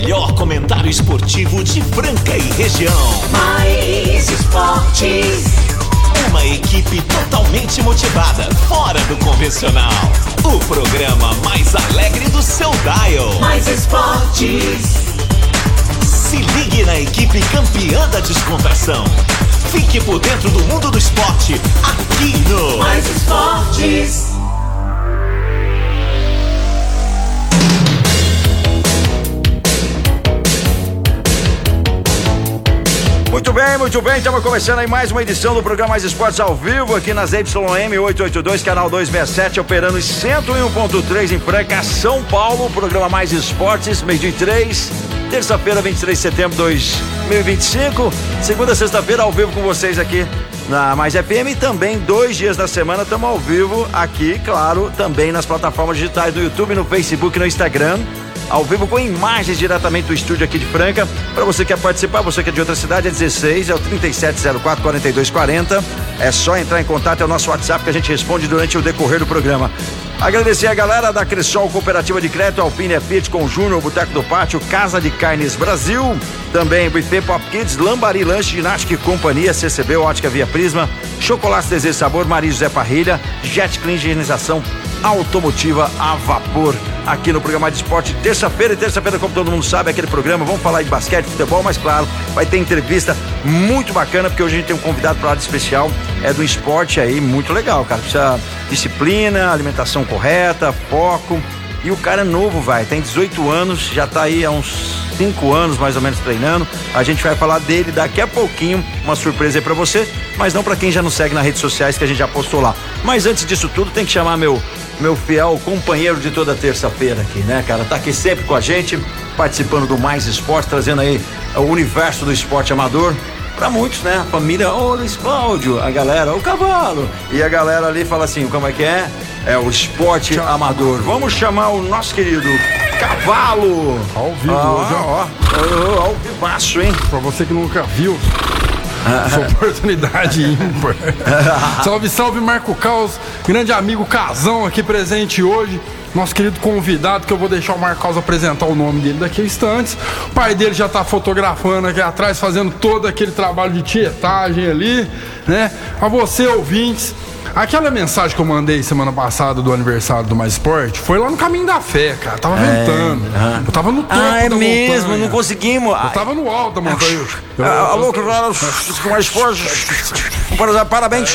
Melhor comentário esportivo de Franca e região. Mais Esportes. Uma equipe totalmente motivada, fora do convencional. O programa mais alegre do seu dial. Mais Esportes. Se ligue na equipe campeã da descontração. Fique por dentro do mundo do esporte, aqui no Mais Esportes. Muito bem, estamos começando aí mais uma edição do programa Mais Esportes ao vivo aqui nas YM 882, canal 267, operando em 101.3 em Franca, São Paulo, programa Mais Esportes, mês de 3, terça-feira, 23 de setembro de 2025, segunda, sexta-feira, ao vivo com vocês aqui na Mais FM e também 2 dias da semana estamos ao vivo aqui, claro, também nas plataformas digitais do YouTube, no Facebook e no Instagram. Ao vivo com imagens diretamente do estúdio aqui de Franca. Para você que quer participar, você que é de outra cidade, é 16, é o 3704-4240. É só entrar em contato, é o nosso WhatsApp que a gente responde durante o decorrer do programa. Agradecer a galera da Cressol Cooperativa de Crédito, Alpine Fiat com Júnior, Boteco do Pátio, Casa de Carnes Brasil, também Buffet Pop Kids, Lambari Lanche, Ginástica e Companhia, CCB, Ótica Via Prisma, Chocolate Desejo Sabor, Maria José Parrilha, Jet Clean, higienização automotiva a vapor, aqui no programa de esporte, terça-feira, como todo mundo sabe, aquele programa, vamos falar de basquete, futebol, mas claro, vai ter entrevista muito bacana, porque hoje a gente tem um convidado para lá de especial, é do esporte aí, muito legal, cara, precisa disciplina, alimentação correta, foco, e o cara é novo, tem 18 anos, já tá aí há uns 5 anos mais ou menos treinando, a gente vai falar dele daqui a pouquinho, uma surpresa aí pra você, mas não pra quem já nos segue nas redes sociais que a gente já postou lá. Mas antes disso tudo, tem que chamar meu fiel companheiro de toda terça-feira aqui, né, cara? Tá aqui sempre com a gente, participando do Mais Esporte, trazendo aí o universo do esporte amador. Pra muitos, né? A família, Luiz Cláudio, a galera, o cavalo. E a galera ali fala assim, como é que é? É o esporte amador. Vamos chamar o nosso querido Cavalo. Ao vivo, ao vivaço, hein? Pra você que nunca viu, essa oportunidade ímpar. Salve, salve, Marco Caos, grande amigo Casão aqui presente hoje. Nosso querido convidado, que eu vou deixar o Marco Caos apresentar o nome dele daqui a instantes. O pai dele já tá fotografando aqui atrás, fazendo todo aquele trabalho de tietagem ali, né? A você, ouvintes, aquela mensagem que eu mandei semana passada do aniversário do Mais Esporte foi lá no Caminho da Fé, cara. Tava ventando. Eu tava no topo da mesmo, montanha. Não conseguimos. Eu tava no alto da montanha. Alô, Mais Esporte. Parabéns.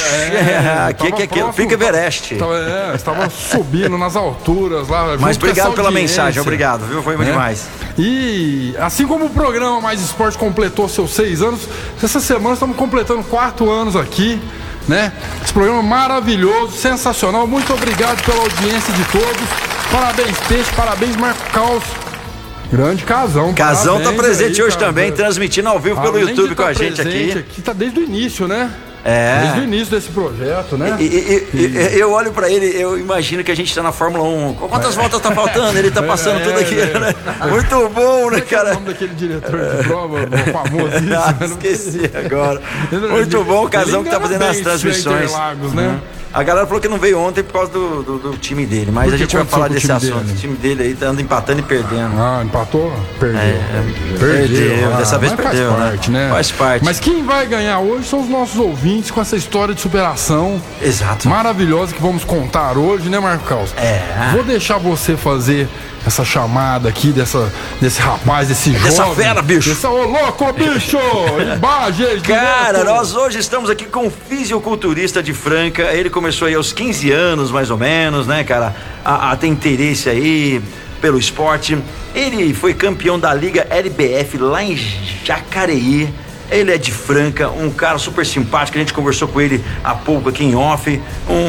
Fica Everest. Estava subindo nas alturas lá. Mas obrigado pela mensagem, obrigado, viu? Foi demais. E assim como o programa Mais Esporte completou seus 6 anos, essa semana estamos completando 4 anos aqui, né? Esse programa maravilhoso, sensacional. Muito obrigado pela audiência de todos. Parabéns, Peixe, parabéns, Marco Caos. Grande Casão. Casão tá presente aí, hoje também, transmitindo ao vivo pelo YouTube com a gente aqui. Tá desde o início, né? Desde o início desse projeto, né? Eu olho pra ele, eu imagino que a gente tá na Fórmula 1. Quantas voltas tá faltando? Ele tá passando tudo aqui, né? Muito bom, né, cara? É o nome daquele diretor de prova, famosíssimo. Esqueci agora. Muito bom o Casão que tá fazendo as transmissões. Né? A galera falou que não veio ontem por causa do time dele, mas a gente vai falar desse assunto. O time dele aí tá andando empatando e perdendo. Empatou? Perdeu. Perdeu. Dessa vez perdeu, faz parte, né? Faz parte. Mas quem vai ganhar hoje são os nossos ouvintes com essa história de superação. Exato. Maravilhosa que vamos contar hoje, né, Marco Caos? Vou deixar você fazer essa chamada aqui desse rapaz, desse jovem. Dessa fera, bicho. Ô, louco, bicho! Imagens, cara, nós hoje estamos aqui com um fisiculturista de Franca. Ele começou aí aos 15 anos, mais ou menos, né, cara? A ter interesse aí pelo esporte. Ele foi campeão da Liga LBF lá em Jacareí. Ele é de Franca, um cara super simpático, a gente conversou com ele há pouco aqui em off,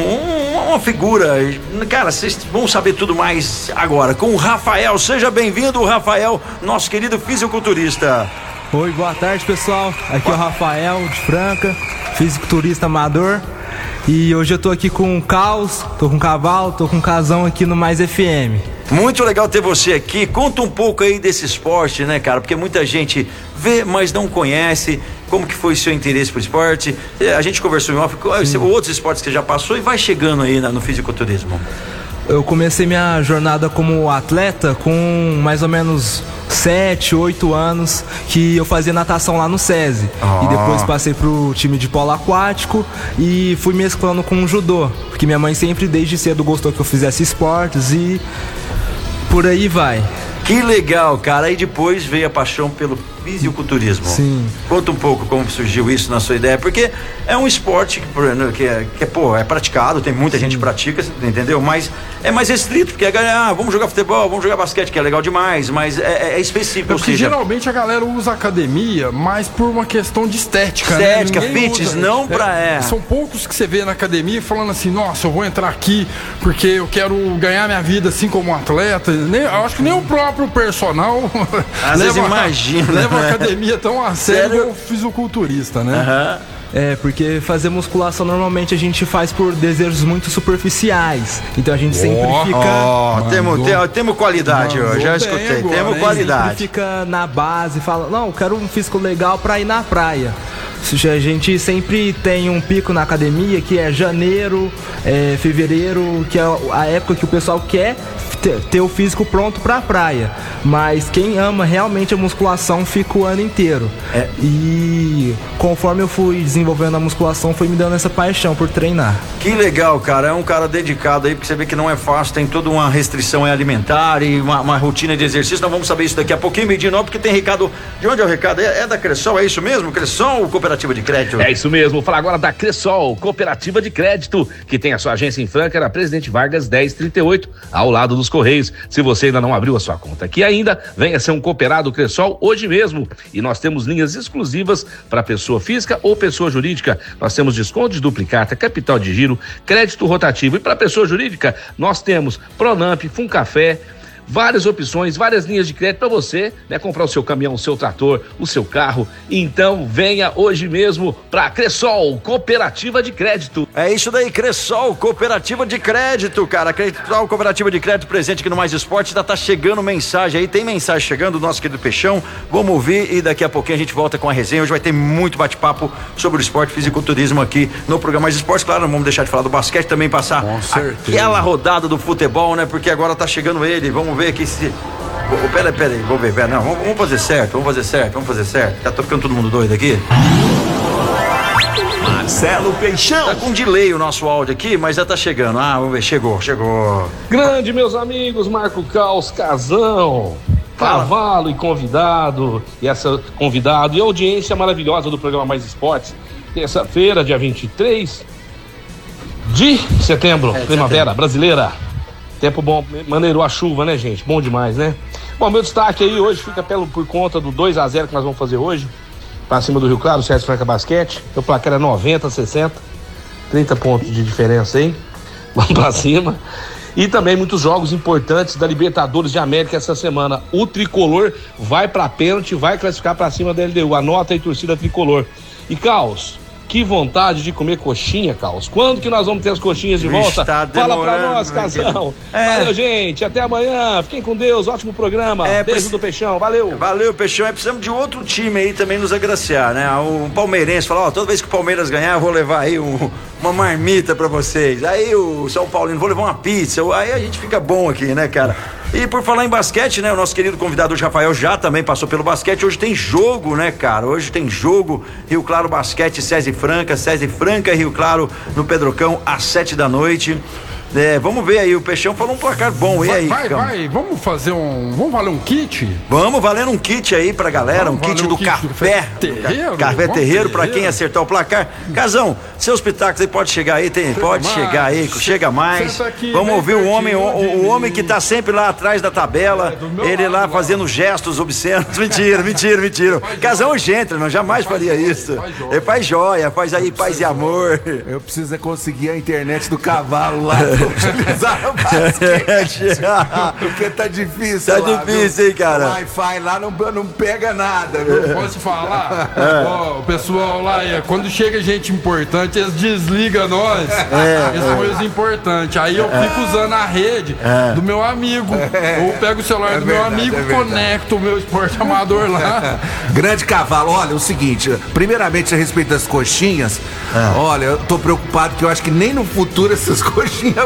uma figura, cara, vocês vão saber tudo mais agora, com o Rafael. Seja bem-vindo, Rafael, nosso querido fisiculturista. Oi, boa tarde, pessoal, aqui é o Rafael de Franca, fisiculturista amador, e hoje eu tô aqui com o Caos, tô com o Cavalo, tô com o Casão aqui no Mais FM. Muito legal ter você aqui. Conta um pouco aí desse esporte, né, cara? Porque muita gente vê, mas não conhece. Como que foi seu interesse por esporte? A gente conversou em off, outros esportes que já passou e vai chegando aí no fisiculturismo. Eu comecei minha jornada como atleta com mais ou menos 7, 8 anos, que eu fazia natação lá no SESI. E depois passei pro time de polo aquático e fui mesclando com o judô, porque minha mãe sempre desde cedo gostou que eu fizesse esportes e por aí vai. Que legal, cara. Aí depois veio a paixão pelo fisiculturismo. Sim. Conta um pouco como surgiu isso na sua ideia, porque é um esporte que é praticado, tem muita gente que pratica, entendeu? Mas é mais restrito, porque vamos jogar futebol, vamos jogar basquete, que é legal demais, mas é específico. Porque geralmente a galera usa academia mais por uma questão de estética, estética, né? Fitness, não pra... São poucos que você vê na academia falando assim, nossa, eu vou entrar aqui porque eu quero ganhar minha vida assim como atleta. Eu acho que nem o próprio personal às vezes imagina, leva a academia tão a sério como o fisiculturista, né? Porque fazer musculação normalmente a gente faz por desejos muito superficiais. Então a gente sempre fica... Temos qualidade hoje, já escutei. Temos qualidade. Sempre fica na base, fala, não, eu quero um físico legal pra ir na praia. A gente sempre tem um pico na academia que é janeiro, fevereiro, que é a época que o pessoal quer ter o físico pronto pra praia. Mas quem ama realmente a musculação fica o ano inteiro. E conforme eu fui desenvolvendo a musculação, foi me dando essa paixão por treinar. Que legal, cara. É um cara dedicado aí, porque você vê que não é fácil, tem toda uma restrição alimentar e uma rotina de exercício. Nós vamos saber isso daqui a pouquinho, meio-dia, não, porque tem recado. De onde é o recado? É da Cressol, é isso mesmo? Cressol, Cooperativa de Crédito? É isso mesmo, vou falar agora da Cressol, Cooperativa de Crédito, que tem a sua agência em Franca, na Presidente Vargas 1038, ao lado dos Correios. Se você ainda não abriu a sua conta aqui ainda, venha ser um cooperado Cressol hoje mesmo. E nós temos linhas exclusivas para pessoa física ou pessoa jurídica. Nós temos desconto de duplicata, capital de giro, crédito rotativo. E para pessoa jurídica, nós temos Pronamp, Funcafé, várias opções, várias linhas de crédito para você, né? Comprar o seu caminhão, o seu trator, o seu carro. Então venha hoje mesmo para Cressol, Cooperativa de Crédito. É isso daí, Cressol, Cooperativa de Crédito, cara. Cressol, Cooperativa de Crédito presente aqui no Mais Esporte. Tá chegando mensagem aí, tem mensagem chegando do nosso querido Peixão. Vamos ouvir e daqui a pouquinho a gente volta com a resenha. Hoje vai ter muito bate-papo sobre o esporte, fisiculturismo aqui no programa Mais Esporte. Claro, não vamos deixar de falar do basquete, também passar aquela rodada do futebol, né? Porque agora tá chegando ele. Vamos ver aqui se... Peraí, vamos ver. Não, vamos fazer certo. Tá ficando todo mundo doido aqui? Marcelo Peixão. Tá com delay o nosso áudio aqui, mas já tá chegando. Vamos ver, chegou. Grande, meus amigos, Marco Caos, Casão, Cavalo e convidado, e audiência maravilhosa do programa Mais Esportes. Terça-feira, dia 23 de setembro, primavera brasileira. Tempo bom, maneirou a chuva, né, gente? Bom demais, né? Bom, meu destaque aí hoje fica por conta do 2-0 que nós vamos fazer hoje, pra cima do Rio Claro, o César Franca Basquete. O placar é 90-60, 30 pontos de diferença aí. Vamos pra cima. E também muitos jogos importantes da Libertadores de América essa semana. O Tricolor vai pra pênalti, vai classificar pra cima da LDU. Anota aí, torcida Tricolor. E Caos, que vontade de comer coxinha, Caos. Quando que nós vamos ter as coxinhas de volta? Fala pra nós, Casão. Valeu, gente. Até amanhã. Fiquem com Deus. Ótimo programa. Beijo do Peixão. Valeu. Valeu, Peixão. Precisamos de outro time aí também nos agraciar, né? O palmeirense fala, toda vez que o Palmeiras ganhar, eu vou levar aí uma marmita pra vocês. Aí o São Paulino, vou levar uma pizza. Aí a gente fica bom aqui, né, cara? E por falar em basquete, né? O nosso querido convidado hoje, Rafael, já também passou pelo basquete. Hoje tem jogo, né, cara? Hoje tem jogo. Rio Claro Basquete, SESI Franca e Rio Claro no Pedrocão às 7 da noite. Vamos ver aí, o Peixão falou um placar bom. E aí? Vamos valer um kit? Vamos valendo um kit aí pra galera, um kit do Café Terreiro. Café Terreiro, pra quem acertar o placar. Casão, seus pitacos aí, pode chegar aí, chegar aí, chega mais. Aqui, vamos ouvir o homem que tá sempre lá atrás da tabela, ele lá fazendo gestos obscenos. Mentira. Casão é gentleman, jamais faria isso. Ele faz joia, faz aí paz e amor. Eu preciso conseguir a internet do cavalo lá. Utilizar o basquete. Porque tá difícil. Tá difícil, hein, cara? O Wi-Fi lá não pega nada. Posso falar? O pessoal lá, quando chega gente importante, eles desligam nós. As coisas importantes. Aí eu fico usando a rede do meu amigo. Ou pego o celular do meu amigo, conecto o meu esporte amador lá. Grande Cavalo, olha, o seguinte, primeiramente a respeito das coxinhas, olha, eu tô preocupado que eu acho que nem no futuro essas coxinhas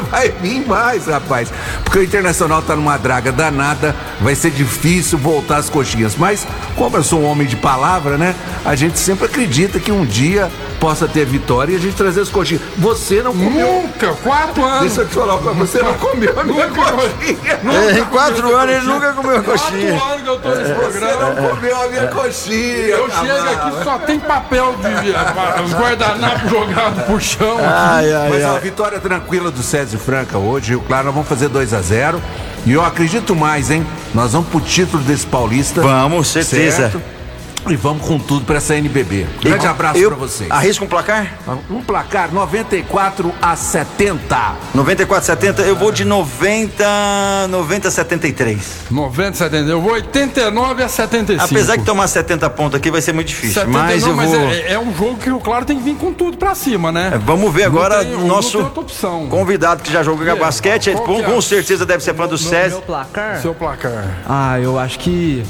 vai vir mais, rapaz. Porque o Internacional tá numa draga danada, vai ser difícil voltar as coxinhas. Mas, como eu sou um homem de palavra, né? A gente sempre acredita que um dia possa ter vitória e a gente trazer as coxinhas. Você não comeu. Nunca, 4 anos. Deixa eu te falar, você não comeu a minha coxinha. Em 4 anos ele nunca comeu a coxinha. 4 anos que eu tô nesse programa. Você não comeu a minha coxinha. Eu chego aqui, só tem papel de guardanapo jogado pro chão. Mas a vitória tranquila do César Franca hoje, claro, nós vamos fazer 2-0. E eu acredito mais, hein? Nós vamos pro título desse paulista. Vamos, certeza. Certo? E vamos com tudo pra essa NBB. Grande abraço pra vocês. Arrisca um placar? Um placar 94-70. 94-70, eu vou de 90-73. 90-70, eu vou 89-75. Apesar de tomar 70 pontos aqui vai ser muito difícil, mas eu vou... É um jogo que, claro, tem que vir com tudo pra cima, né? Vamos ver agora o nosso convidado que já jogou basquete, com certeza deve ser fã do César. Meu placar? Seu placar. Eu acho que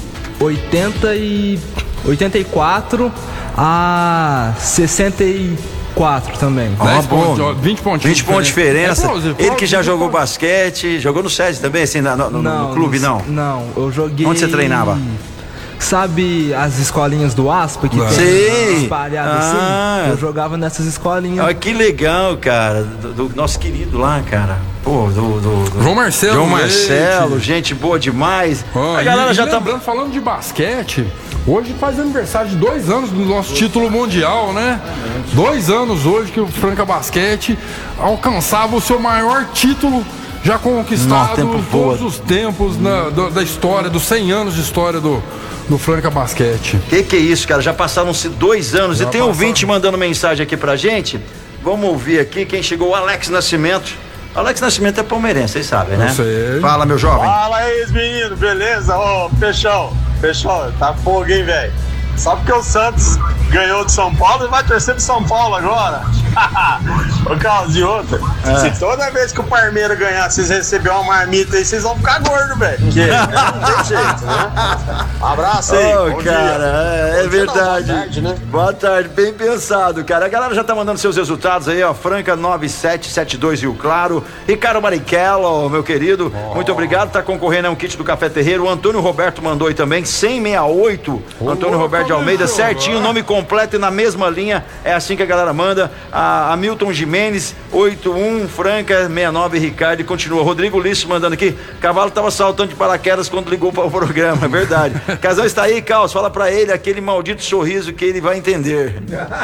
84 a 64 também. 20 pontos. 20 pontos de diferença. Ele que já jogou basquete, jogou no SESI também, assim, no clube, não? Não, eu joguei... Onde você treinava? Sabe as escolinhas do ASPA que tem espalhadas assim? Eu jogava nessas escolinhas. Olha que legal, cara, do nosso querido lá, cara. Pô, João Marcelo. João Marcelo, gente boa demais. A galera já lembrando, falando de basquete, hoje faz aniversário de 2 anos do nosso título mundial, né? 2 anos hoje que o Franca Basquete alcançava o seu maior título já conquistado todos os tempos da história, dos 100 anos de história do Franca Basquete. Que é isso, cara? Já passaram-se 2 anos e tem ouvinte mandando mensagem aqui pra gente. Vamos ouvir aqui quem chegou, o Alex Nascimento. Alex Nascimento é palmeirense, vocês sabem, né? Eu sei. Fala, meu jovem. Fala aí, menino, beleza? Ô, Peixão, tá fogo, hein, velho? Só porque o Santos ganhou de São Paulo e vai torcer pro São Paulo agora. Ô, Carlos, de outra. Se toda vez que o Parmeira ganhar, vocês receberem uma marmita aí, vocês vão ficar gordos, velho. Porque não tem jeito, né? Abraço aí. Bom cara, é verdade. Boa tarde, né? Boa tarde, bem pensado, cara. A galera já tá mandando seus resultados aí, ó. Franca 9772 Rio Claro. Ricardo Marichello, meu querido, muito obrigado. Tá concorrendo a um kit do Café Terreiro. O Antônio Roberto mandou aí também, 10068. Antônio Roberto de Almeida, certinho, nome completo e na mesma linha. É assim que a galera manda. A Milton Jimenez, 81, Franca, 69, Ricardo, e continua. Rodrigo Lício mandando aqui, cavalo tava saltando de paraquedas quando ligou para o programa, é verdade. Casão está aí, Carlos, fala para ele aquele maldito sorriso que ele vai entender.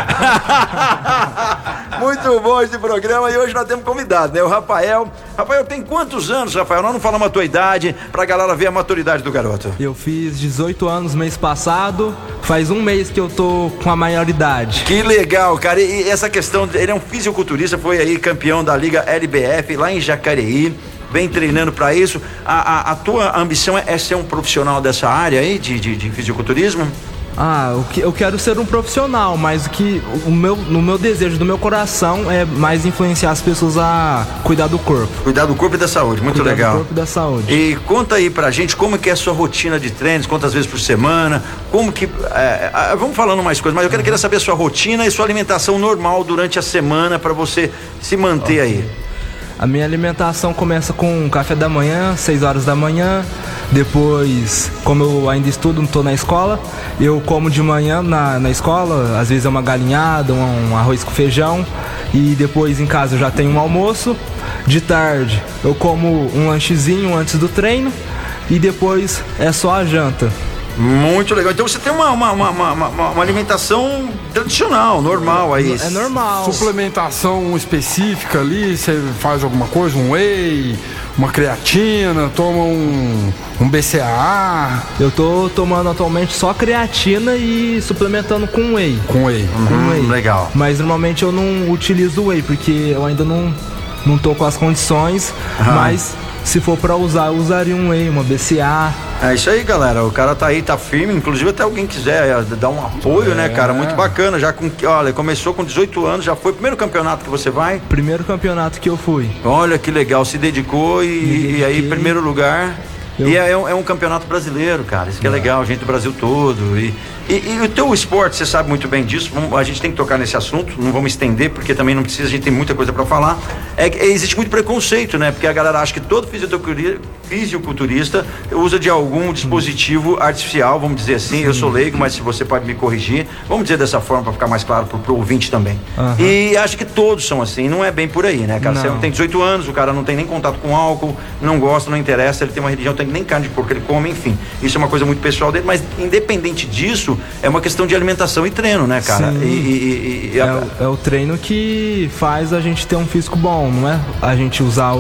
Muito bom esse programa e hoje nós temos convidado, né? O Rafael. Rafael, tem quantos anos, Rafael? Nós não falamos a tua idade, pra galera ver a maturidade do garoto. Eu fiz 18 anos mês passado, faz um mês que eu tô com a maioridade. Que legal, cara, e essa questão, ele é um fisiculturista, foi aí campeão da Liga LBF lá em Jacareí, vem treinando pra isso. A tua ambição é ser um profissional dessa área aí de fisiculturismo? Eu quero ser um profissional, mas no meu desejo, do meu coração, é mais influenciar as pessoas a cuidar do corpo. Cuidar do corpo e da saúde, muito legal. Cuidar do corpo e da saúde. E conta aí pra gente como que é a sua rotina de treinos, quantas vezes por semana, como que... vamos falando mais coisas, mas eu queria saber a sua rotina e sua alimentação normal durante a semana pra você se manter aí. A minha alimentação começa com café da manhã, 6 horas da manhã. Depois, como eu ainda estudo, não estou na escola, eu como de manhã na escola, às vezes é uma galinhada, um arroz com feijão. E depois em casa eu já tenho um almoço. De tarde eu como um lanchezinho antes do treino. E depois é só a janta. Muito legal. Então você tem uma alimentação tradicional, normal aí. É normal. Suplementação específica ali, você faz alguma coisa, um whey, uma creatina, toma um BCAA. Eu tô tomando atualmente só creatina e suplementando com whey. Com whey. Legal. Mas normalmente eu não utilizo whey, porque eu ainda não tô com as condições, mas... Se for pra usar, eu usaria um whey, uma BCA. É isso aí, galera. O cara tá aí, tá firme. Inclusive, até alguém quiser dar um apoio, né, cara? Muito bacana. Já olha, começou com 18 anos, já foi o primeiro campeonato que você vai? Primeiro campeonato que eu fui. Olha que legal, se dedicou e aí, primeiro lugar. E é um campeonato brasileiro, cara. Isso que é legal, gente do Brasil todo. E o teu esporte, você sabe muito bem disso. A gente tem que tocar nesse assunto, não vamos estender, porque também não precisa, a gente tem muita coisa pra falar. Existe muito preconceito, né? Porque a galera acha que todo fisiculturista usa de algum dispositivo artificial, vamos dizer assim. Eu sou leigo, mas se você pode me corrigir, vamos dizer dessa forma pra ficar mais claro pro ouvinte também. E acho que todos são assim, não é bem por aí, né, cara? Você tem 18 anos, o cara não tem nem contato com álcool, não gosta, não interessa, ele tem uma religião, tem nem carne de porco ele come, enfim. Isso é uma coisa muito pessoal dele, mas independente disso, é uma questão de alimentação e treino, né, cara? É o treino que faz a gente ter um físico bom, não é? A gente usar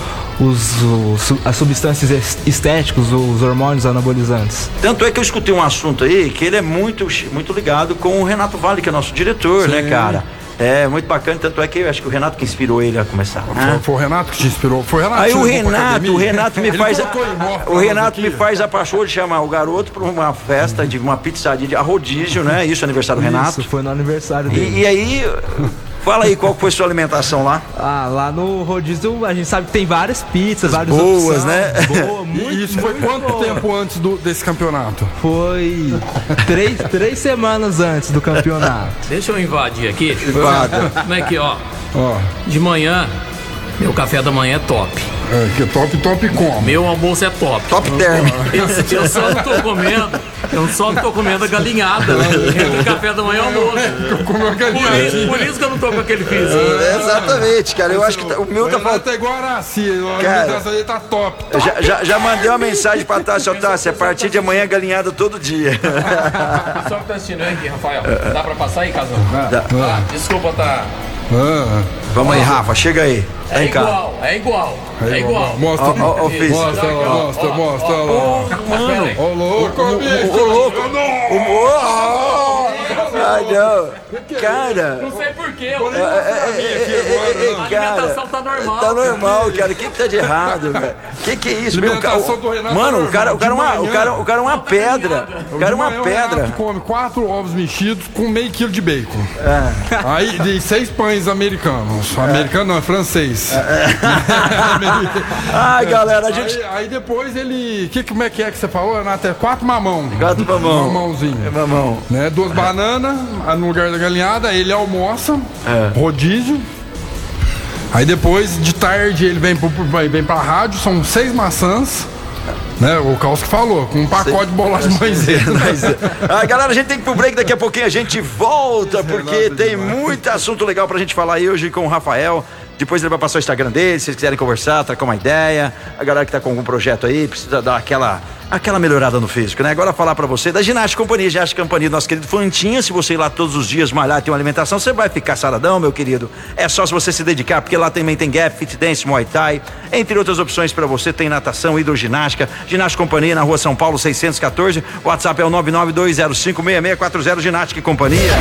as substâncias estéticas, os hormônios anabolizantes. Tanto é que eu escutei um assunto aí que ele é muito ligado com o Renato Vale, que é nosso diretor, né, cara? É, muito bacana, tanto é que eu acho que o Renato que inspirou ele a começar. Foi o Renato que te inspirou? Foi o Renato. Aí o Renato me faz a paixão de chamar o garoto para uma festa de uma pizzaria a rodízio, né? Isso, aniversário do Renato. Isso, foi no aniversário dele. E aí, fala aí qual foi sua alimentação lá? Lá no rodízio a gente sabe que tem várias pizzas, várias boas, opções, né? Boa, muito, e isso foi quanto tempo antes desse campeonato? Foi 3 semanas antes do campeonato. Deixa eu invadir aqui. Como é que, ó? De manhã, meu café da manhã é top. Que top como? Meu almoço é top. Top term. Eu só não tô comendo a galinhada, né? Entre o café da manhã e o almoço. Por isso que eu não tô com aquele físico. Exatamente, cara. Eu acho que o meu tá faltando. Tá igual a Araci, a alimentação dele tá top. Já mandei uma mensagem pra Tássia, a partir de amanhã galinhada todo dia. Só que tá assistindo aqui, Rafael. Dá pra passar aí, Casão? Dá. Desculpa, tá. Vamos aí, Rafa, chega aí. É igual. Mostra lá. Mano, Ô louco. Ai, não. Cara. Não sei porquê. A alimentação tá normal. Tá normal, cara. O que tá de errado, velho? Que é isso, meu? Mano, o cara é uma pedra. O cara é uma pedra. Tu come 4 ovos mexidos com meio quilo de bacon. Aí, de 6 pães americanos. Americano não, é francês. Ai, galera, a gente... Aí depois ele... Como é que você falou, Renato? 4 mamão. 4 mamão. Mamãozinho. Mamão. Né? 2 bananas no lugar da galinhada. Ele almoça. Rodízio. Aí depois, de tarde, ele vem pra rádio. São 6 maçãs. Né, o Caos que falou, com um pacote de bolacha de maisena. Galera, a gente tem que ir pro break, daqui a pouquinho a gente volta, porque tem muito assunto legal pra gente falar aí hoje com o Rafael. Depois ele vai passar o Instagram dele, se vocês quiserem conversar, trocar uma ideia. A galera que tá com algum projeto aí, precisa dar aquela melhorada no físico, né? Agora falar pra você da Ginástica Companhia do nosso querido Fantinha. Se você ir lá todos os dias malhar e ter uma alimentação, você vai ficar saradão, meu querido. É só se você se dedicar, porque lá também tem gap, fit dance, muay thai, entre outras opções pra você. Tem natação, hidroginástica. Ginástica Companhia na Rua São Paulo 614. O WhatsApp é o 992056640. Ginástica e Companhia.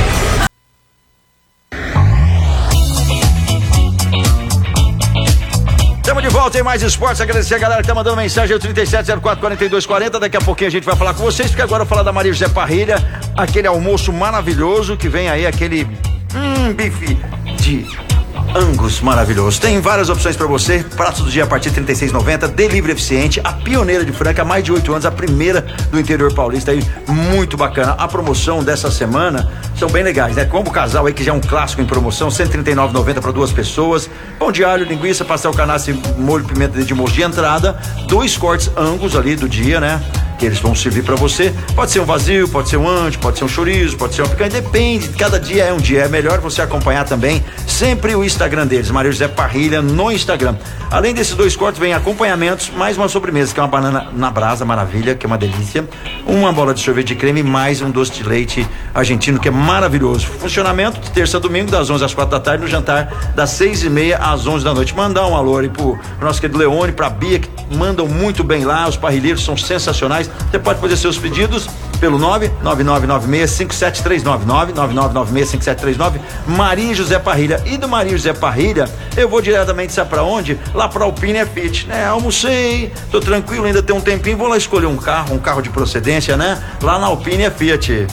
Estamos de volta em mais esportes. Agradecer a galera que tá mandando mensagem, o 37044240. Daqui a pouquinho a gente vai falar com vocês, porque agora eu vou falar da Maria José Parrilha, aquele almoço maravilhoso que vem aí, aquele bife de Angus maravilhoso. Tem várias opções pra você. Pratos do dia a partir de R$ 36,90. Delivery eficiente. A pioneira de Franca, há mais de 8 anos. A primeira do interior paulista aí. Muito bacana. A promoção dessa semana são bem legais, né? Combo casal aí, que já é um clássico em promoção. R$ 139,90 para 2 pessoas. Pão de alho, linguiça, pastel canastra e molho pimenta de moço de entrada. 2 cortes Angus ali do dia, né? Que eles vão servir pra você. Pode ser um vazio, pode ser um ancho, pode ser um chorizo, pode ser uma picanha, depende, cada dia é um dia. É melhor você acompanhar também sempre o Instagram deles, Maria José Parrilha no Instagram. Além desses 2 cortes, vem acompanhamentos, mais uma sobremesa, que é uma banana na brasa, maravilha, que é uma delícia, uma bola de sorvete de creme, mais um doce de leite argentino, que é maravilhoso. Funcionamento de terça a domingo, das 11 às 4 da tarde, no jantar das 6:30 às 11 da noite. Mandar um alô aí pro nosso querido Leone, pra Bia, que mandam muito bem lá, os parrilheiros são sensacionais. Você pode fazer seus pedidos pelo 999965739, 999965739, Maria José Parrilha. E do Maria José Parrilha, eu vou diretamente, sabe pra onde? Lá pra Alpine Fit, né? Almocei, tô tranquilo, ainda tem um tempinho, vou lá escolher um carro de procedência, né? Lá na Alpine Fiat.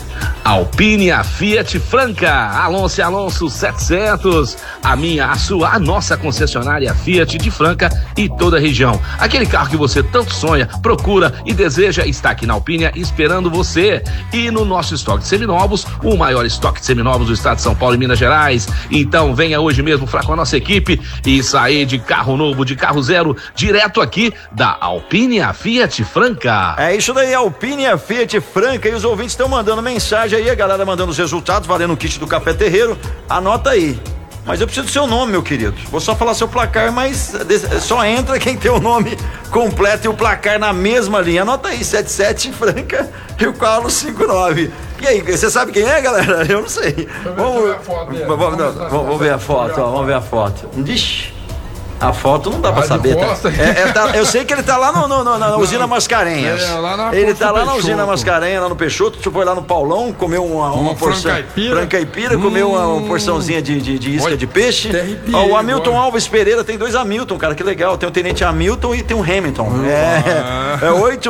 Alpine, a Fiat Franca, Alonso 700, a minha, a sua, a nossa concessionária Fiat de Franca e toda a região. Aquele carro que você tanto sonha, procura e deseja está aqui na Alpine esperando você. E no nosso estoque de seminovos, o maior estoque de seminovos do estado de São Paulo e Minas Gerais. Então venha hoje mesmo falar com a nossa equipe e sair de carro novo, de carro zero, direto aqui da Alpine, a Fiat Franca. É isso daí, Alpine, a Fiat Franca, e os ouvintes estão mandando mensagem aí, a galera mandando os resultados, valendo o kit do Café Terreiro. Anota aí. Mas eu preciso do seu nome, meu querido. Vou só falar seu placar, mas só entra quem tem o nome completo e o placar na mesma linha. Anota aí, 77 Franca e o Carlos 59. E aí, você sabe quem é, galera? Eu não sei. Vamos ver a foto, ó, vamos ver a foto. Ixi. A foto não dá pra saber, tá? Eu sei que ele tá lá na usina Mascarenhas. Ele tá lá na usina Mascarenhas, lá no Peixoto. Tu foi lá no Paulão, comeu uma porção. Francaipira, comeu uma porçãozinha de isca de peixe. Ó, o Hamilton Alves Pereira, tem 2 Hamilton, cara, que legal. Tem o Tenente Hamilton e tem o Hamilton. É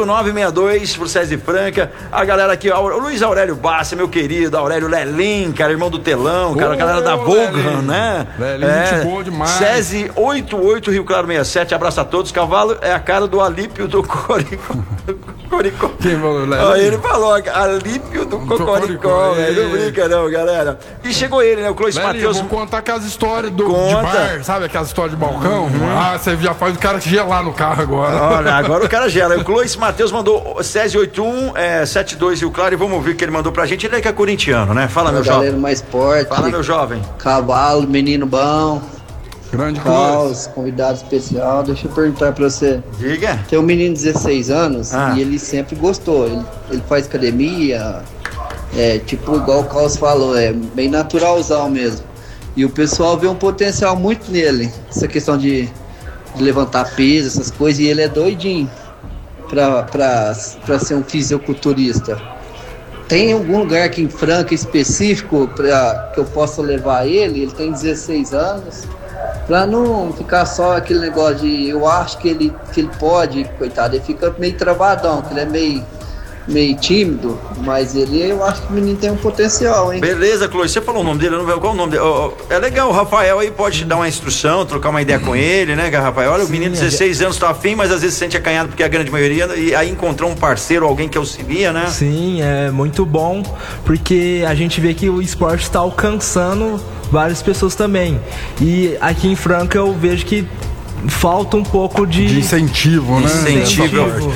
8962 pro César Franca. A galera aqui, ó, o Luiz Aurélio Bassi, meu querido, Aurélio Lelin, cara, irmão do Telão, cara, a galera da Volgan, né? Gente boa demais. César 88 Rio Claro 67, abraço a todos. Cavalo é a cara do Alípio do Cocoricó. Quem falou, ele falou Alípio do Cocoricó, velho. Não brinca não, galera. E chegou ele, né, o Clois Matheus. Vou contar aquelas histórias de bar, sabe aquelas histórias de balcão? Você já faz o cara gelar no carro agora. Olha, agora o cara gela. O Clois Matheus mandou César 81 72 Rio Claro, e vamos ouvir o que ele mandou pra gente. Ele é que é corintiano, né? Fala, meu jovem. Mais esporte. Fala, meu jovem. Cavalo, menino bom. Grande Carlos, convidado especial. Deixa eu perguntar pra você. Diga. Tem um menino de 16 anos e ele sempre gostou. Ele faz academia, tipo igual o Carlos falou, é bem naturalzão mesmo. E o pessoal vê um potencial muito nele, essa questão de levantar peso, essas coisas, e ele é doidinho pra ser um fisiculturista. Tem algum lugar aqui em Franca específico que eu possa levar ele? Ele tem 16 anos. Pra não ficar só aquele negócio de eu acho que ele pode, coitado, ele fica meio travadão, que ele é meio tímido, mas eu acho que o menino tem um potencial, hein? Beleza, Clóvis, você falou o nome dele, eu não vejo qual o nome dele. É legal, o Rafael aí pode dar uma instrução, trocar uma ideia com ele, né, Rafael? Olha, o menino de 16 anos tá afim, mas às vezes se sente acanhado porque é a grande maioria, e aí encontrou um parceiro, alguém que auxilia, né? Sim, é muito bom, porque a gente vê que o esporte está alcançando várias pessoas também. E aqui em Franca eu vejo que falta um pouco de incentivo, né? Incentivo.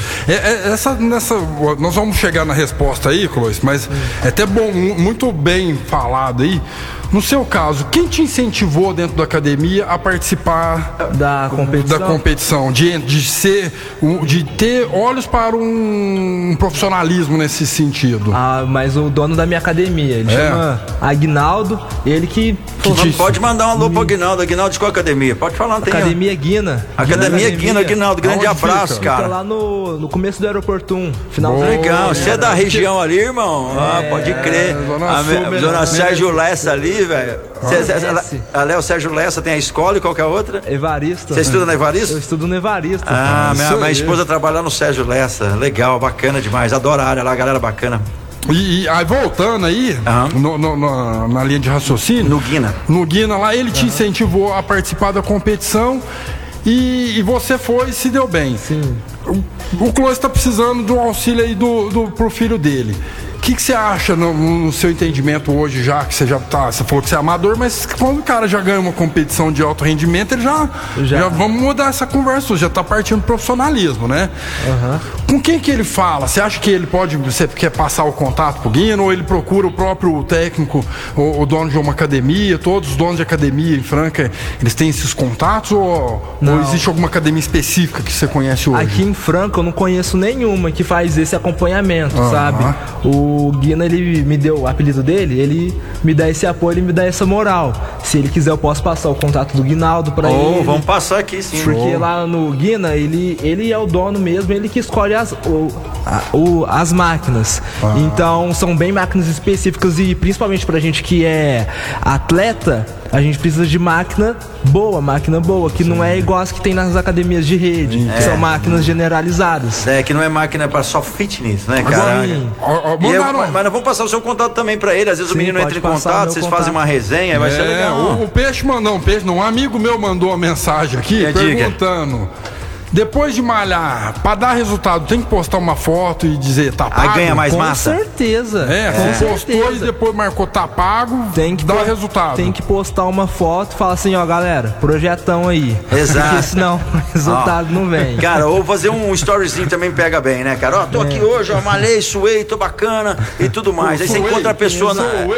Nós vamos chegar na resposta aí, Clóvis, mas é até bom, muito bem falado aí. No seu caso, quem te incentivou dentro da academia a participar da competição? De ter olhos para um profissionalismo nesse sentido? Mas o dono da minha academia, ele chama Aguinaldo, ele que pode mandar um alô pro Aguinaldo. Aguinaldo de qual academia? Pode falar, não tem. Academia Guina. Academia Guina, Aguinaldo, grande abraço, cara. Fica lá no começo do aeroporto 1, final. Legal, você é da região ali, irmão? Pode crer. Zona Sérgio Lessa ali, velho. O Sérgio Lessa tem a escola, e qual que é a outra? Evaristo. Você estuda na Evaristo? Eu estudo no Evaristo. Minha esposa trabalha no Sérgio Lessa. Legal, bacana demais. Adoro a área lá, galera bacana. E aí, voltando aí, na linha de raciocínio. No Guina lá, ele te incentivou a participar da competição e você foi e se deu bem. Sim. O Clóvis está precisando de um auxílio aí pro filho dele. O que você acha no seu entendimento hoje, já que você você falou que você é amador, mas quando o cara já ganha uma competição de alto rendimento, ele já vamos mudar essa conversa, já tá partindo do profissionalismo, né? Com quem que ele fala? Você acha que ele você quer passar o contato pro Guino, ou ele procura o próprio técnico, o dono de uma academia? Todos os donos de academia em Franca, eles têm esses contatos, ou existe alguma academia específica que você conhece hoje? Aqui em Franca eu não conheço nenhuma que faz esse acompanhamento, sabe? O Guina, ele me deu o apelido dele, ele me dá esse apoio, ele me dá essa moral. Se ele quiser, eu posso passar o contato do Guinaldo pra ele. Vamos passar aqui, sim. Porque lá no Guina, ele é o dono mesmo, ele que escolhe as máquinas. Então, são bem máquinas específicas, e principalmente pra gente que é atleta, a gente precisa de máquina boa, que não é igual as que tem nas academias de rede, que são máquinas generalizadas. Que não é máquina pra só fitness, né, cara? mandaram... Mas nós vamos passar o seu contato também pra ele. Às vezes o menino entra em contato, vocês fazem uma resenha, vai ser legal. O Peixe mandou, um amigo meu mandou uma mensagem aqui perguntando... Depois de malhar, pra dar resultado, tem que postar uma foto e dizer tá pago? Aí ganha mais massa? Com certeza. Postou e depois marcou tá pago, tem que dar resultado. Tem que postar uma foto e falar assim, ó, galera, projetão aí. Exato. Porque senão o resultado não vem. Cara, ou fazer um storyzinho também pega bem, né, cara? Ó, tô aqui hoje, ó, malhei, suei, tô bacana e tudo mais. Aí você encontra a pessoa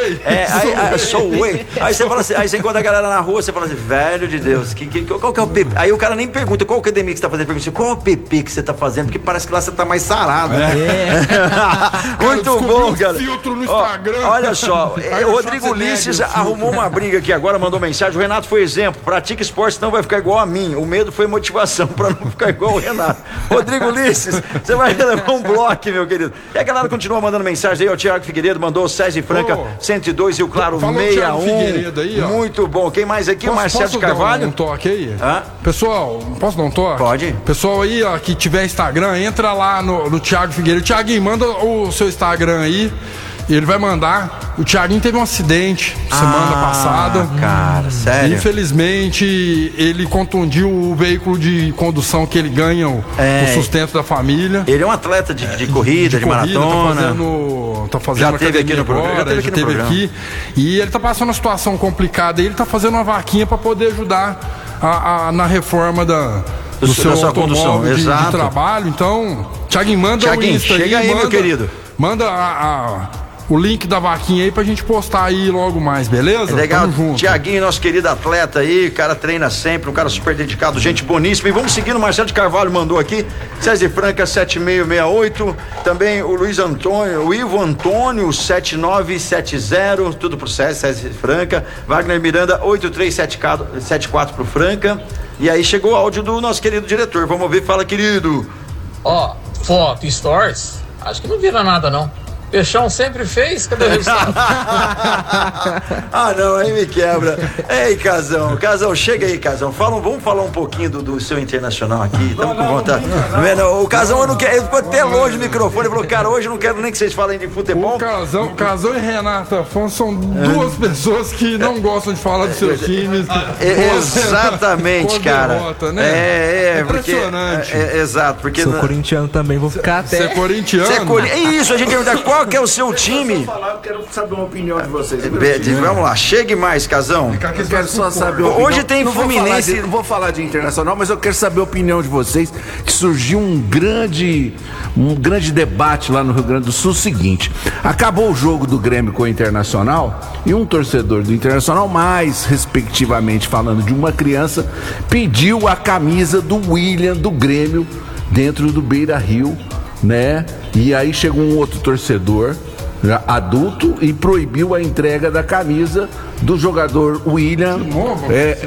Aí você fala assim, aí você encontra a galera na rua, você fala assim, velho de Deus, qual que é o PP? Aí o cara nem pergunta qual academia que você tá fazendo. Pergunta assim, qual é o PP que você tá fazendo? Porque parece que lá você tá mais sarado, né? Muito bom, cara. Filtro no Instagram. Olha só, o Rodrigo Ulisses arrumou uma briga aqui agora, mandou mensagem. O Renato foi exemplo. Pratica esporte, senão vai ficar igual a mim. O medo foi motivação pra não ficar igual o Renato. Rodrigo Ulisses, você vai levar um bloco, meu querido. E a galera continua mandando mensagem aí. O Thiago Figueiredo mandou o César Franca 102 e o Claro 61. Aí, muito bom. Quem mais aqui? O Marcelo de Carvalho. Dar um toque aí? Pessoal, posso dar um toque? Pode. Pessoal aí, ó, que tiver Instagram, entra lá no Thiago Figueiredo. Thiaguinho, manda o seu Instagram aí. Ele vai mandar. O Thiaguinho teve um acidente semana passada. Cara, sério? Infelizmente, ele contundiu o veículo de condução que ele ganha o sustento da família. Ele é um atleta de corrida, de maratona. Tá fazendo já teve aqui no programa. Já teve aqui. E ele tá passando uma situação complicada. E ele tá fazendo uma vaquinha para poder ajudar na reforma do seu automóvel de trabalho. Então, Thiaguinho, manda o Insta chega aí, meu querido. Manda o link da vaquinha aí pra gente postar aí logo mais, beleza? Legal, Thiaguinho, nosso querido atleta aí, cara treina sempre, um cara super dedicado, gente boníssima. E vamos seguindo, o Marcelo de Carvalho mandou aqui, César Franca 7668, também o Luiz Antônio, o Ivo Antônio 7970, tudo pro César Franca, Wagner Miranda 8374 pro Franca. E aí chegou o áudio do nosso querido diretor, vamos ouvir, fala, querido. Foto, stories, acho que não vira nada não. Peixão sempre fez, cadê o resultado? Não, aí me quebra. Ei, Casão, chega aí, Casão. Vamos falar um pouquinho do seu internacional aqui. Estamos com vontade. O Casão, ele ficou até longe do microfone. Ele falou, cara, hoje eu não quero nem que vocês falem de futebol. O Casão e Renata são duas pessoas que não gostam de falar dos seus times. Exatamente, cara. Derrota, né? Impressionante. Exato, porque... Sou corintiano também, vou ficar até... Você é corintiano? Isso, a gente vai dar qual que é o seu time? Eu quero saber uma opinião de vocês. Vamos lá, chegue mais, Casão. Eu quero só saber a opinião. Hoje tem Fluminense. Não vou falar de internacional, mas eu quero saber a opinião de vocês. Que surgiu um grande debate lá no Rio Grande do Sul. Seguinte: acabou o jogo do Grêmio com o Internacional e um torcedor do Internacional, mais respectivamente falando de uma criança, pediu a camisa do William do Grêmio dentro do Beira-Rio, né? E aí chegou um outro torcedor adulto e proibiu a entrega da camisa do jogador William. De novo?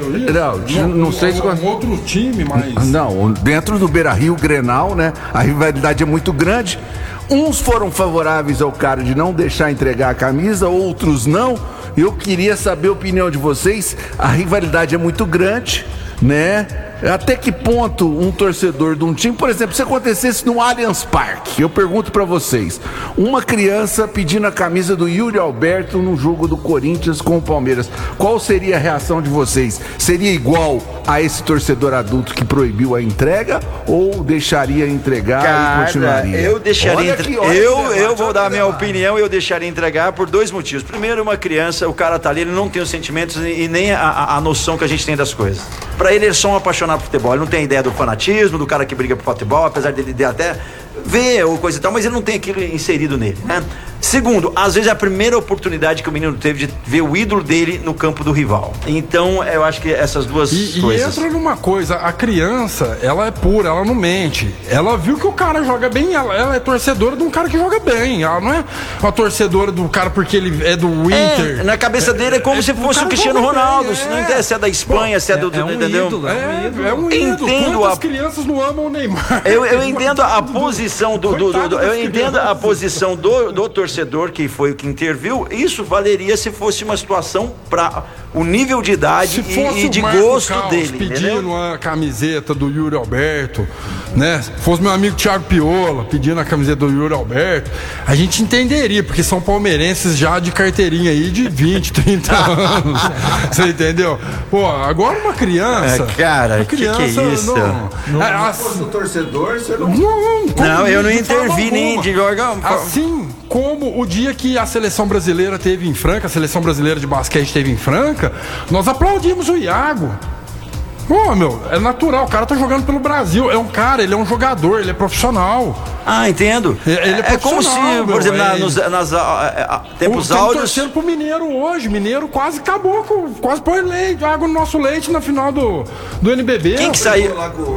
Não sei se um outro time, mas não, dentro do Beira-Rio, Grenal, né? A rivalidade é muito grande. Uns foram favoráveis ao cara de não deixar entregar a camisa, outros não. Eu queria saber a opinião de vocês. A rivalidade é muito grande, né? Até que ponto um torcedor de um time, por exemplo, se acontecesse no Allianz Parque, eu pergunto pra vocês, uma criança pedindo a camisa do Yuri Alberto no jogo do Corinthians com o Palmeiras, qual seria a reação de vocês? Seria igual a esse torcedor adulto que proibiu a entrega ou deixaria entregar e continuaria? Eu deixaria eu vou dar a minha opinião, eu deixaria entregar por dois motivos. Primeiro, uma criança, o cara tá ali, ele não tem os sentimentos e nem a noção que a gente tem das coisas. Pra ele é só um apaixonado por futebol, ele não tem ideia do fanatismo, do cara que briga por futebol, apesar dele até ver ou coisa e tal, mas ele não tem aquilo inserido nele, né? Segundo, às vezes é a primeira oportunidade que o menino teve de ver o ídolo dele no campo do rival. Então, eu acho que essas duas coisas... E entra numa coisa, a criança, ela é pura, ela não mente. Ela viu que o cara joga bem, ela é torcedora de um cara que joga bem. Ela não é uma torcedora do cara porque ele é do Inter. Na cabeça dele é como se fosse o Cristiano Ronaldo. Bem, não interessa se é da Espanha, se é do... entendeu? Ídolo, é um ídolo. Quantas crianças não amam o Neymar? Eu entendo a posição eu entendo a posição do torcedor torcedor que foi o que interviu, isso valeria se fosse uma situação para o nível de idade e de gosto dele. Pedindo uma camiseta do Yuri Alberto, né? Se fosse meu amigo Thiago Piola pedindo a camiseta do Yuri Alberto, a gente entenderia, porque são palmeirenses já de carteirinha aí de 20, 30 anos. Você entendeu? Pô, agora uma criança. Cara, que é isso? Se torcedor, você não. Não, eu não intervi nem de jogar. Assim como o dia que a seleção brasileira teve em Franca, a seleção brasileira de basquete teve em Franca, nós aplaudimos o Iago. Pô, meu, é natural, o cara tá jogando pelo Brasil. É um cara, ele é um jogador, ele é profissional. Ah, entendo. Ele é como se, por exemplo, nos tempos áureos. Torcendo pro Mineiro hoje. Mineiro quase acabou quase pôs leite, água no nosso leite na final do NBB. Quem que saiu?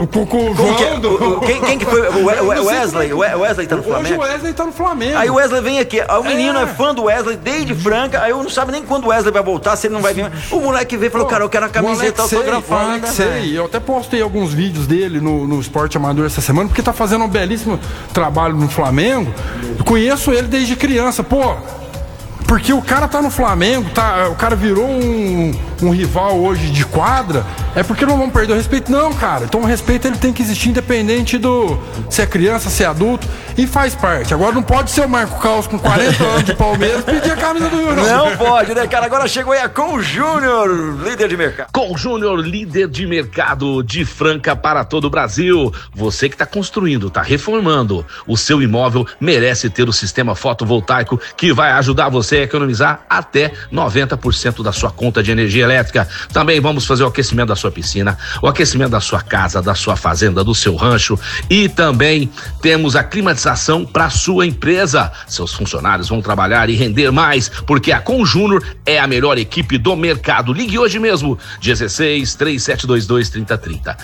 Quem que foi? O Wesley? O Wesley tá no Flamengo? Hoje o Wesley tá no Flamengo. Aí o Wesley vem aqui. Aí o menino é fã do Wesley desde Franca. Aí eu não sabe nem quando o Wesley vai voltar, se ele não vai vir. O moleque veio e falou, cara, eu quero a camiseta autografada. Eu até postei alguns vídeos dele no Esporte Amador essa semana, porque tá fazendo um belíssimo trabalho no Flamengo. Eu conheço ele desde criança, pô. Porque o cara tá no Flamengo, o cara virou um rival hoje de quadra, é porque não vão perder o respeito. Não, cara, então o respeito ele tem que existir independente do se é criança, se é adulto, e faz parte. Agora não pode ser o Marco Caos com 40 anos de Palmeiras pedir a camisa do Yuri. Não pode, né, cara? Agora chegou aí a Com Júnior, líder de mercado. Com Júnior, líder de mercado de Franca para todo o Brasil. Você que tá construindo, tá reformando, o seu imóvel merece ter o sistema fotovoltaico que vai ajudar você a economizar até 90% da sua conta de energia elétrica. Também vamos fazer o aquecimento da sua piscina, o aquecimento da sua casa, da sua fazenda, do seu rancho, e também temos a climatização para sua empresa. Seus funcionários vão trabalhar e render mais, porque a Com Júnior é a melhor equipe do mercado. Ligue hoje mesmo, 16-3722-3030.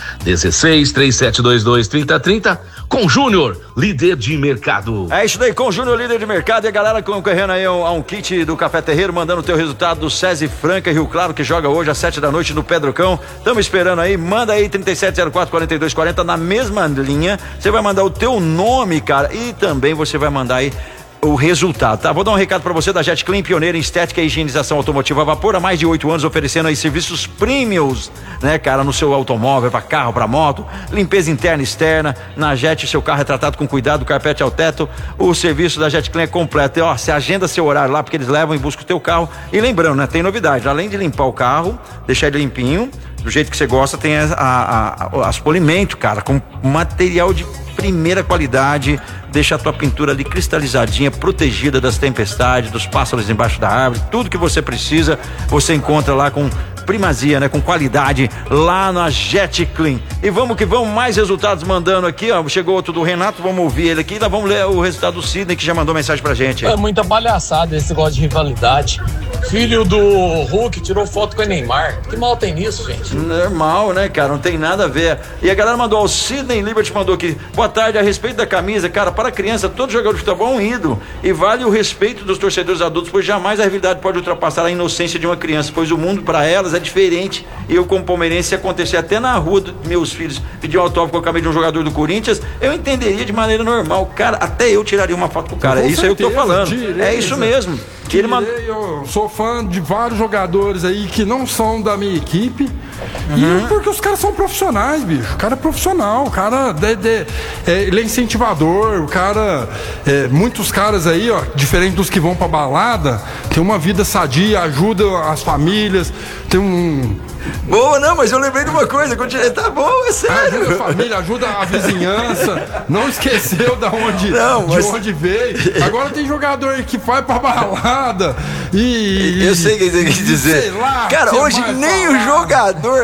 16-3722-3030. Com Júnior, líder de mercado. É isso daí, Com Júnior, líder de mercado. E a galera concorrendo aí a um kit do Café Terreiro, mandando o teu resultado do SESI Franca Rio Claro, que joga hoje às 7 da noite no Pedrocão. Estamos esperando aí, manda aí 3704-4240 na mesma linha. Você vai mandar o teu nome, cara, e também você vai mandar aí o resultado, tá? Vou dar um recado pra você da Jet Clean, pioneira em estética e higienização automotiva a vapor há mais de 8 anos, oferecendo aí serviços premiums, né, cara, no seu automóvel, pra carro, pra moto, limpeza interna e externa. Na Jet, seu carro é tratado com cuidado, carpete ao teto. O serviço da Jet Clean é completo. E, ó, você agenda seu horário lá, porque eles levam e buscam o teu carro. E lembrando, né, tem novidade, além de limpar o carro, deixar ele limpinho, do jeito que você gosta, tem as polimento, cara, com material de primeira qualidade, deixa a tua pintura ali cristalizadinha, protegida das tempestades, dos pássaros embaixo da árvore. Tudo que você precisa, você encontra lá com primazia, né? Com qualidade lá na Jet Clean. E vamos que vamos, mais resultados mandando aqui, ó. Chegou outro do Renato, vamos ouvir ele aqui. Lá vamos ler o resultado do Sidney, que já mandou mensagem pra gente. É muita palhaçada esse negócio de rivalidade. Filho do Hulk tirou foto com o Neymar. Que mal tem nisso, gente? Normal, né, cara? Não tem nada a ver. E a galera mandou, o Sidney Liberty mandou aqui. Boa tarde, a respeito da camisa, cara, para criança, todo jogador de futebol é um ídolo. E vale o respeito dos torcedores adultos, pois jamais a rivalidade pode ultrapassar a inocência de uma criança, pois o mundo para elas é diferente. E eu, como palmeirense, se acontecer até na rua dos meus filhos pedir um autógrafo com a camisa de um jogador do Corinthians, eu entenderia de maneira normal. Cara, até eu tiraria uma foto com o cara. É isso aí que eu tô falando. É isso mesmo. Eu sou fã de vários jogadores aí que não são da minha equipe. E porque os caras são profissionais, bicho. O cara é profissional, o cara ele é incentivador, o cara. Muitos caras aí, ó, diferente dos que vão pra balada, tem uma vida sadia, ajuda as famílias, tem um. Boa, não, mas eu lembrei de uma coisa, tá bom, é sério. Ajuda a família, ajuda a vizinhança, não esqueceu de onde veio. Agora tem jogador que vai pra balada e... Eu sei o que você quer dizer. Sei lá, cara, hoje nem o jogador,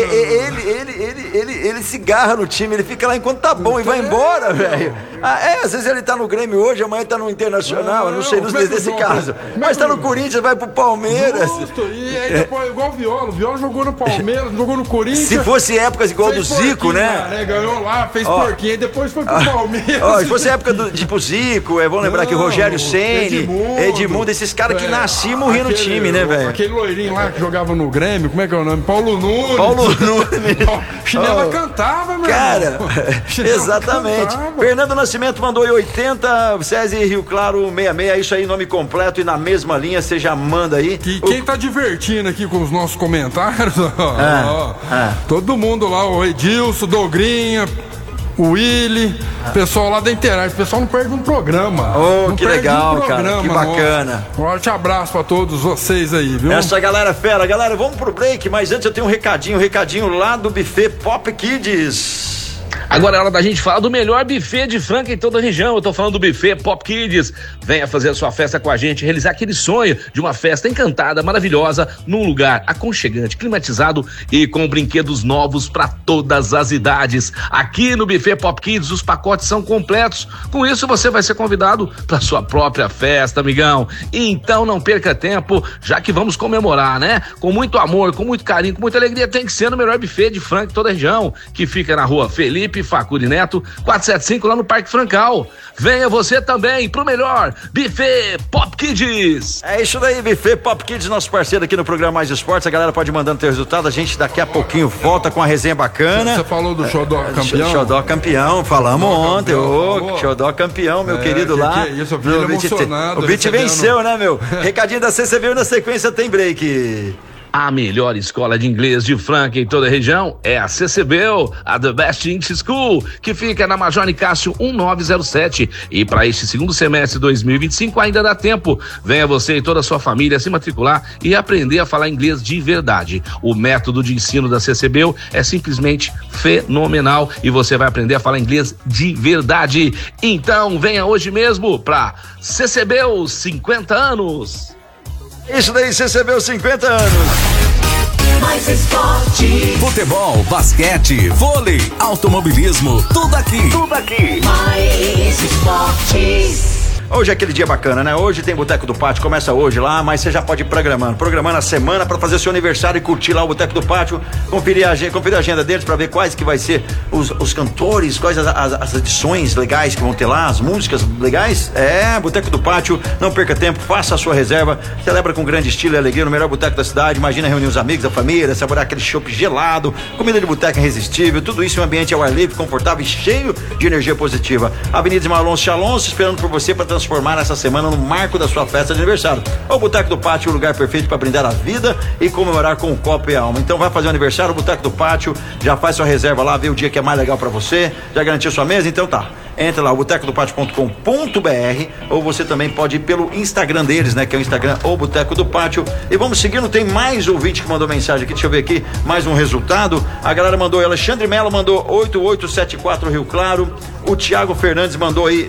ele se garra no time, ele fica lá enquanto tá bom e vai embora, velho. Às vezes ele tá no Grêmio hoje, amanhã tá no Internacional, eu não sei nesse caso. Mas tá no Corinthians, vai pro Palmeiras. Justo, e aí depois, igual o Viola jogou no Palmeiras, jogou no Corinthians. Se fosse épocas igual do Zico, né? Ganhou lá, fez porquinho, e depois foi pro Palmeiras. Se fosse época do tipo Zico, vamos lembrar que Rogério Ceni, Edmundo, esses caras que nasceram nasci e morri no time, né, velho? Aquele loirinho lá que jogava no Grêmio, como é que é o nome? Paulo Nunes. Chinela cantava, meu cara, exatamente. Cantava. Fernando Nascimento mandou aí 80, César Rio Claro 66, é isso aí, nome completo, e na mesma linha você já manda aí. E quem tá divertindo aqui com os nossos comentários, todo mundo lá, o Edilson, Dogrinha, o Willy, pessoal lá da internet, o pessoal não perde um programa. Que legal, cara, que bacana. Um forte abraço pra todos vocês aí, viu? Essa galera fera. Galera, vamos pro break, mas antes eu tenho um recadinho lá do buffet Pop Kids. Agora é hora da gente falar do melhor buffet de frango em toda a região. Eu tô falando do buffet Pop Kids. Venha fazer a sua festa com a gente, realizar aquele sonho de uma festa encantada, maravilhosa, num lugar aconchegante, climatizado e com brinquedos novos para todas as idades. Aqui no buffet Pop Kids os pacotes são completos. Com isso você vai ser convidado para sua própria festa, amigão. Então não perca tempo, já que vamos comemorar, né? Com muito amor, com muito carinho, com muita alegria. Tem que ser no melhor buffet de frango de toda a região, que fica na rua Felipe Facuri Neto, 475, lá no Parque Francal. Venha você também pro melhor buffet Pop Kids. É isso daí, buffet Pop Kids, nosso parceiro aqui no programa Mais Esportes. A galera pode ir mandando teu resultado. A gente daqui a pouquinho volta com a resenha bacana. Você falou do Xodó campeão? Xodó campeão, falamos ontem. Xodó campeão, meu querido lá. Que isso, eu fiquei emocionado. O beat venceu, né, meu? Recadinho da CCB e na sequência tem break. A melhor escola de inglês de Franca em toda a região é a CCBU, a The Best English School, que fica na Major Nicásio 1907. E para este segundo semestre de 2025 ainda dá tempo. Venha você e toda a sua família se matricular e aprender a falar inglês de verdade. O método de ensino da CCBU é simplesmente fenomenal e você vai aprender a falar inglês de verdade. Então venha hoje mesmo para CCBU 50 anos. Isso daí, CCBU 50 anos. Mais esporte. Futebol, basquete, vôlei, automobilismo, tudo aqui. Tudo aqui. Mais esportes. Hoje é aquele dia bacana, né? Hoje tem Boteco do Pátio, começa hoje lá, mas você já pode ir programando a semana pra fazer seu aniversário e curtir lá o Boteco do Pátio, conferir a agenda deles pra ver quais que vai ser os cantores, quais as edições legais que vão ter lá, as músicas legais. Boteco do Pátio, não perca tempo, faça a sua reserva, celebra com grande estilo e alegria no melhor boteco da cidade. Imagina reunir os amigos, a família, saborear aquele chopp gelado, comida de boteco irresistível, tudo isso em um ambiente ao ar livre, confortável e cheio de energia positiva. Avenida de Alonso Alonso esperando por você para transformar essa semana no marco da sua festa de aniversário. O Boteco do Pátio, o lugar perfeito para brindar a vida e comemorar com o copo e a alma. Então vai fazer o aniversário, o Boteco do Pátio, já faz sua reserva lá, vê o dia que é mais legal para você, já garantiu sua mesa, então tá. Entra lá, botecodopátio.com.br, ou você também pode ir pelo Instagram deles, né? Que é o Instagram, o Boteco do Pátio. E vamos seguindo, tem mais ouvinte que mandou mensagem aqui, deixa eu ver aqui, mais um resultado. A galera mandou, Alexandre Mello mandou 8874 Rio Claro, o Thiago Fernandes mandou aí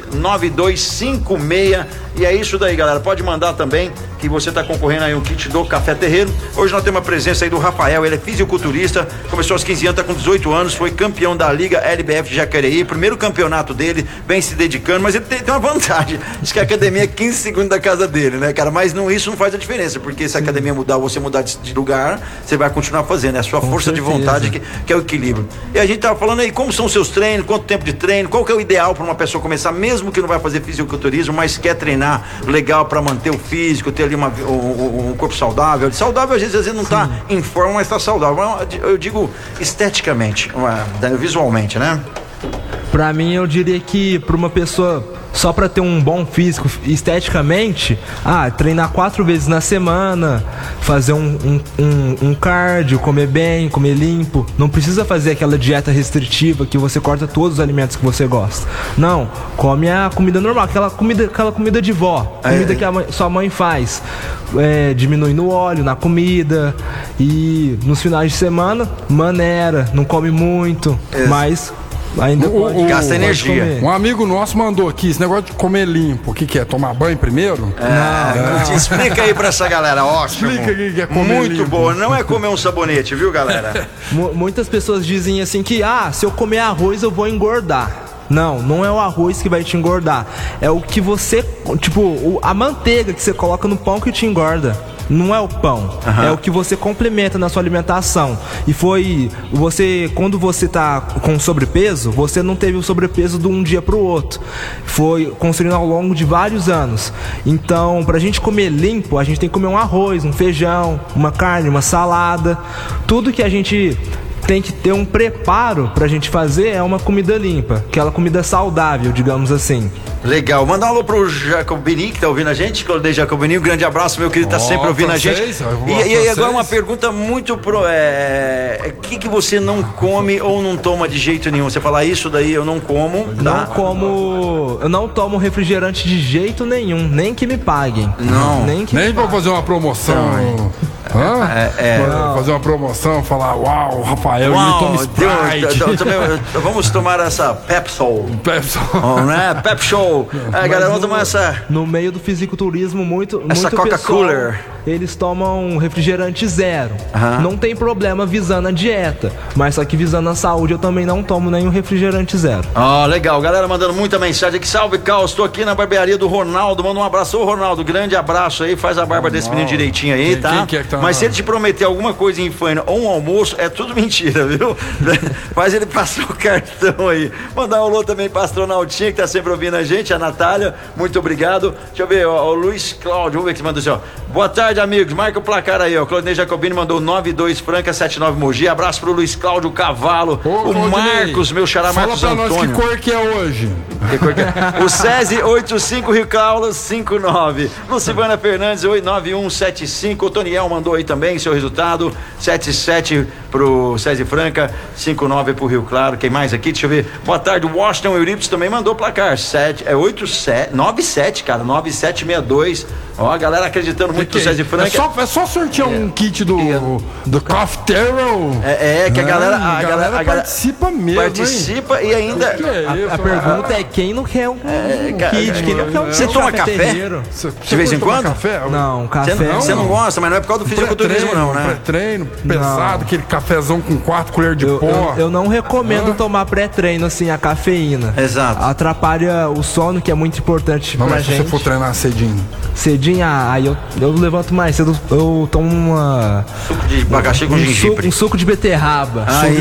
9256, e é isso daí, galera, pode mandar também, que você tá concorrendo aí um kit do Café Terreiro. Hoje nós temos a presença aí do Rafael, ele é fisiculturista, começou aos 15 anos, tá com 18 anos, foi campeão da Liga LBF de Jacareí, primeiro campeonato dele, vem se dedicando, mas ele tem uma vantagem, diz que a academia é 15 segundos da casa dele, né, cara, mas isso não faz a diferença, porque se a academia mudar, você mudar de lugar, você vai continuar fazendo, é a sua força de vontade que é o equilíbrio. E a gente tava falando aí, como são os seus treinos, quanto tempo de treino, qual que é o ideal para uma pessoa começar, mesmo que não vai fazer fisiculturismo, mas quer treinar legal para manter o físico, ter ali um corpo saudável. Saudável às vezes não tá em forma, mas tá saudável. Eu digo esteticamente, visualmente, né? Pra mim, eu diria que pra uma pessoa só pra ter um bom físico esteticamente, treinar 4 vezes na semana, fazer um cardio, comer bem, comer limpo. Não precisa fazer aquela dieta restritiva que você corta todos os alimentos que você gosta. Não, come a comida normal, aquela comida de vó, comida que sua mãe faz. Diminui no óleo, na comida, e nos finais de semana, maneira, não come muito, mas ainda gasta energia. Um amigo nosso mandou aqui esse negócio de comer limpo. O que é? Tomar banho primeiro? Não. Explica aí pra essa galera, ótimo. Explica aí que é comer muito limpo. Boa, não é comer um sabonete, viu, galera? Muitas pessoas dizem assim que, se eu comer arroz eu vou engordar. Não é o arroz que vai te engordar. É o que você, a manteiga que você coloca no pão que te engorda. não é o pão, é o que você complementa na sua alimentação. E foi quando você tá com sobrepeso, você não teve o sobrepeso de um dia pro outro. Foi construindo ao longo de vários anos. Então, pra gente comer limpo, a gente tem que comer um arroz, um feijão, uma carne, uma salada. Tudo que a gente tem que ter um preparo pra gente fazer é uma comida limpa, aquela comida saudável, digamos assim. Legal, mandar um alô pro Jacobini que tá ouvindo a gente, Claudinei Jacobini, um grande abraço, meu querido, tá sempre ouvindo a gente. E agora uma pergunta muito que você não come ou não toma de jeito nenhum? Você fala isso daí, eu não como, tá? Eu não tomo refrigerante de jeito nenhum, nem que me paguem. Não. Nem pra fazer uma promoção. Fazer uma promoção, falar, uau, Rafael, ele toma Sprite. Vamos tomar essa Pepsol. Né? Pepsol. Galera, vamos tomar essa... No meio do fisiculturismo, essa Coca-Cola. Eles tomam refrigerante zero. Não tem problema visando a dieta, mas só que visando a saúde, eu também não tomo nenhum refrigerante zero. Legal. Galera mandando muita mensagem aqui. Salve, Caos. Estou aqui na barbearia do Ronaldo. Manda um abraço. Ô, Ronaldo, grande abraço aí. Faz a barba desse menino direitinho aí, tá? Quem que tá mas se ele te prometer alguma coisa em Faina ou um almoço, é tudo mentira, viu? Faz ele passar o cartão aí. Mandar um alô também pra Astronautinha, que tá sempre ouvindo a gente, a Natália. Muito obrigado. Deixa eu ver, o Luiz Cláudio, vamos ver que mandou assim, ó. Boa tarde, amigos. Marca o placar aí, ó. Claudinei Jacobini mandou 92 Franca, 79 Mogi. Abraço pro Luiz Cláudio Cavalo. O Marcos, meu xará Marcos Antônio. Fala pra nós que cor que é hoje. O SESI 85 Rio Carlos 59. Lucivana Fernandes 9175. O Toniel mandou aí também seu resultado. 77 pro SESI Franca, 59 pro Rio Claro. Quem mais aqui? Deixa eu ver. Boa tarde, o Washington Euripides também mandou placar. 97, cara. 9762. Ó, a galera acreditando muito no SESI Franca. É só sortear um kit do Coffee Terrell. Que a galera participa mesmo. Participa e ainda. A pergunta é quem não quer um kit? Quem não quer um Você toma café? De vez em quando? Café? Não, café. Você não gosta, mas não é por causa do fisiculturismo, não, né? Pré-treino, pesado, aquele cafezão com 4 colheres de pó. Eu não recomendo tomar pré-treino, assim, a cafeína. Exato. Atrapalha o sono, que é muito importante pra gente. Se você for treinar cedinho? Aí eu levanto mais cedo, eu tomo suco de abacaxi com gengibre. Um suco de beterraba.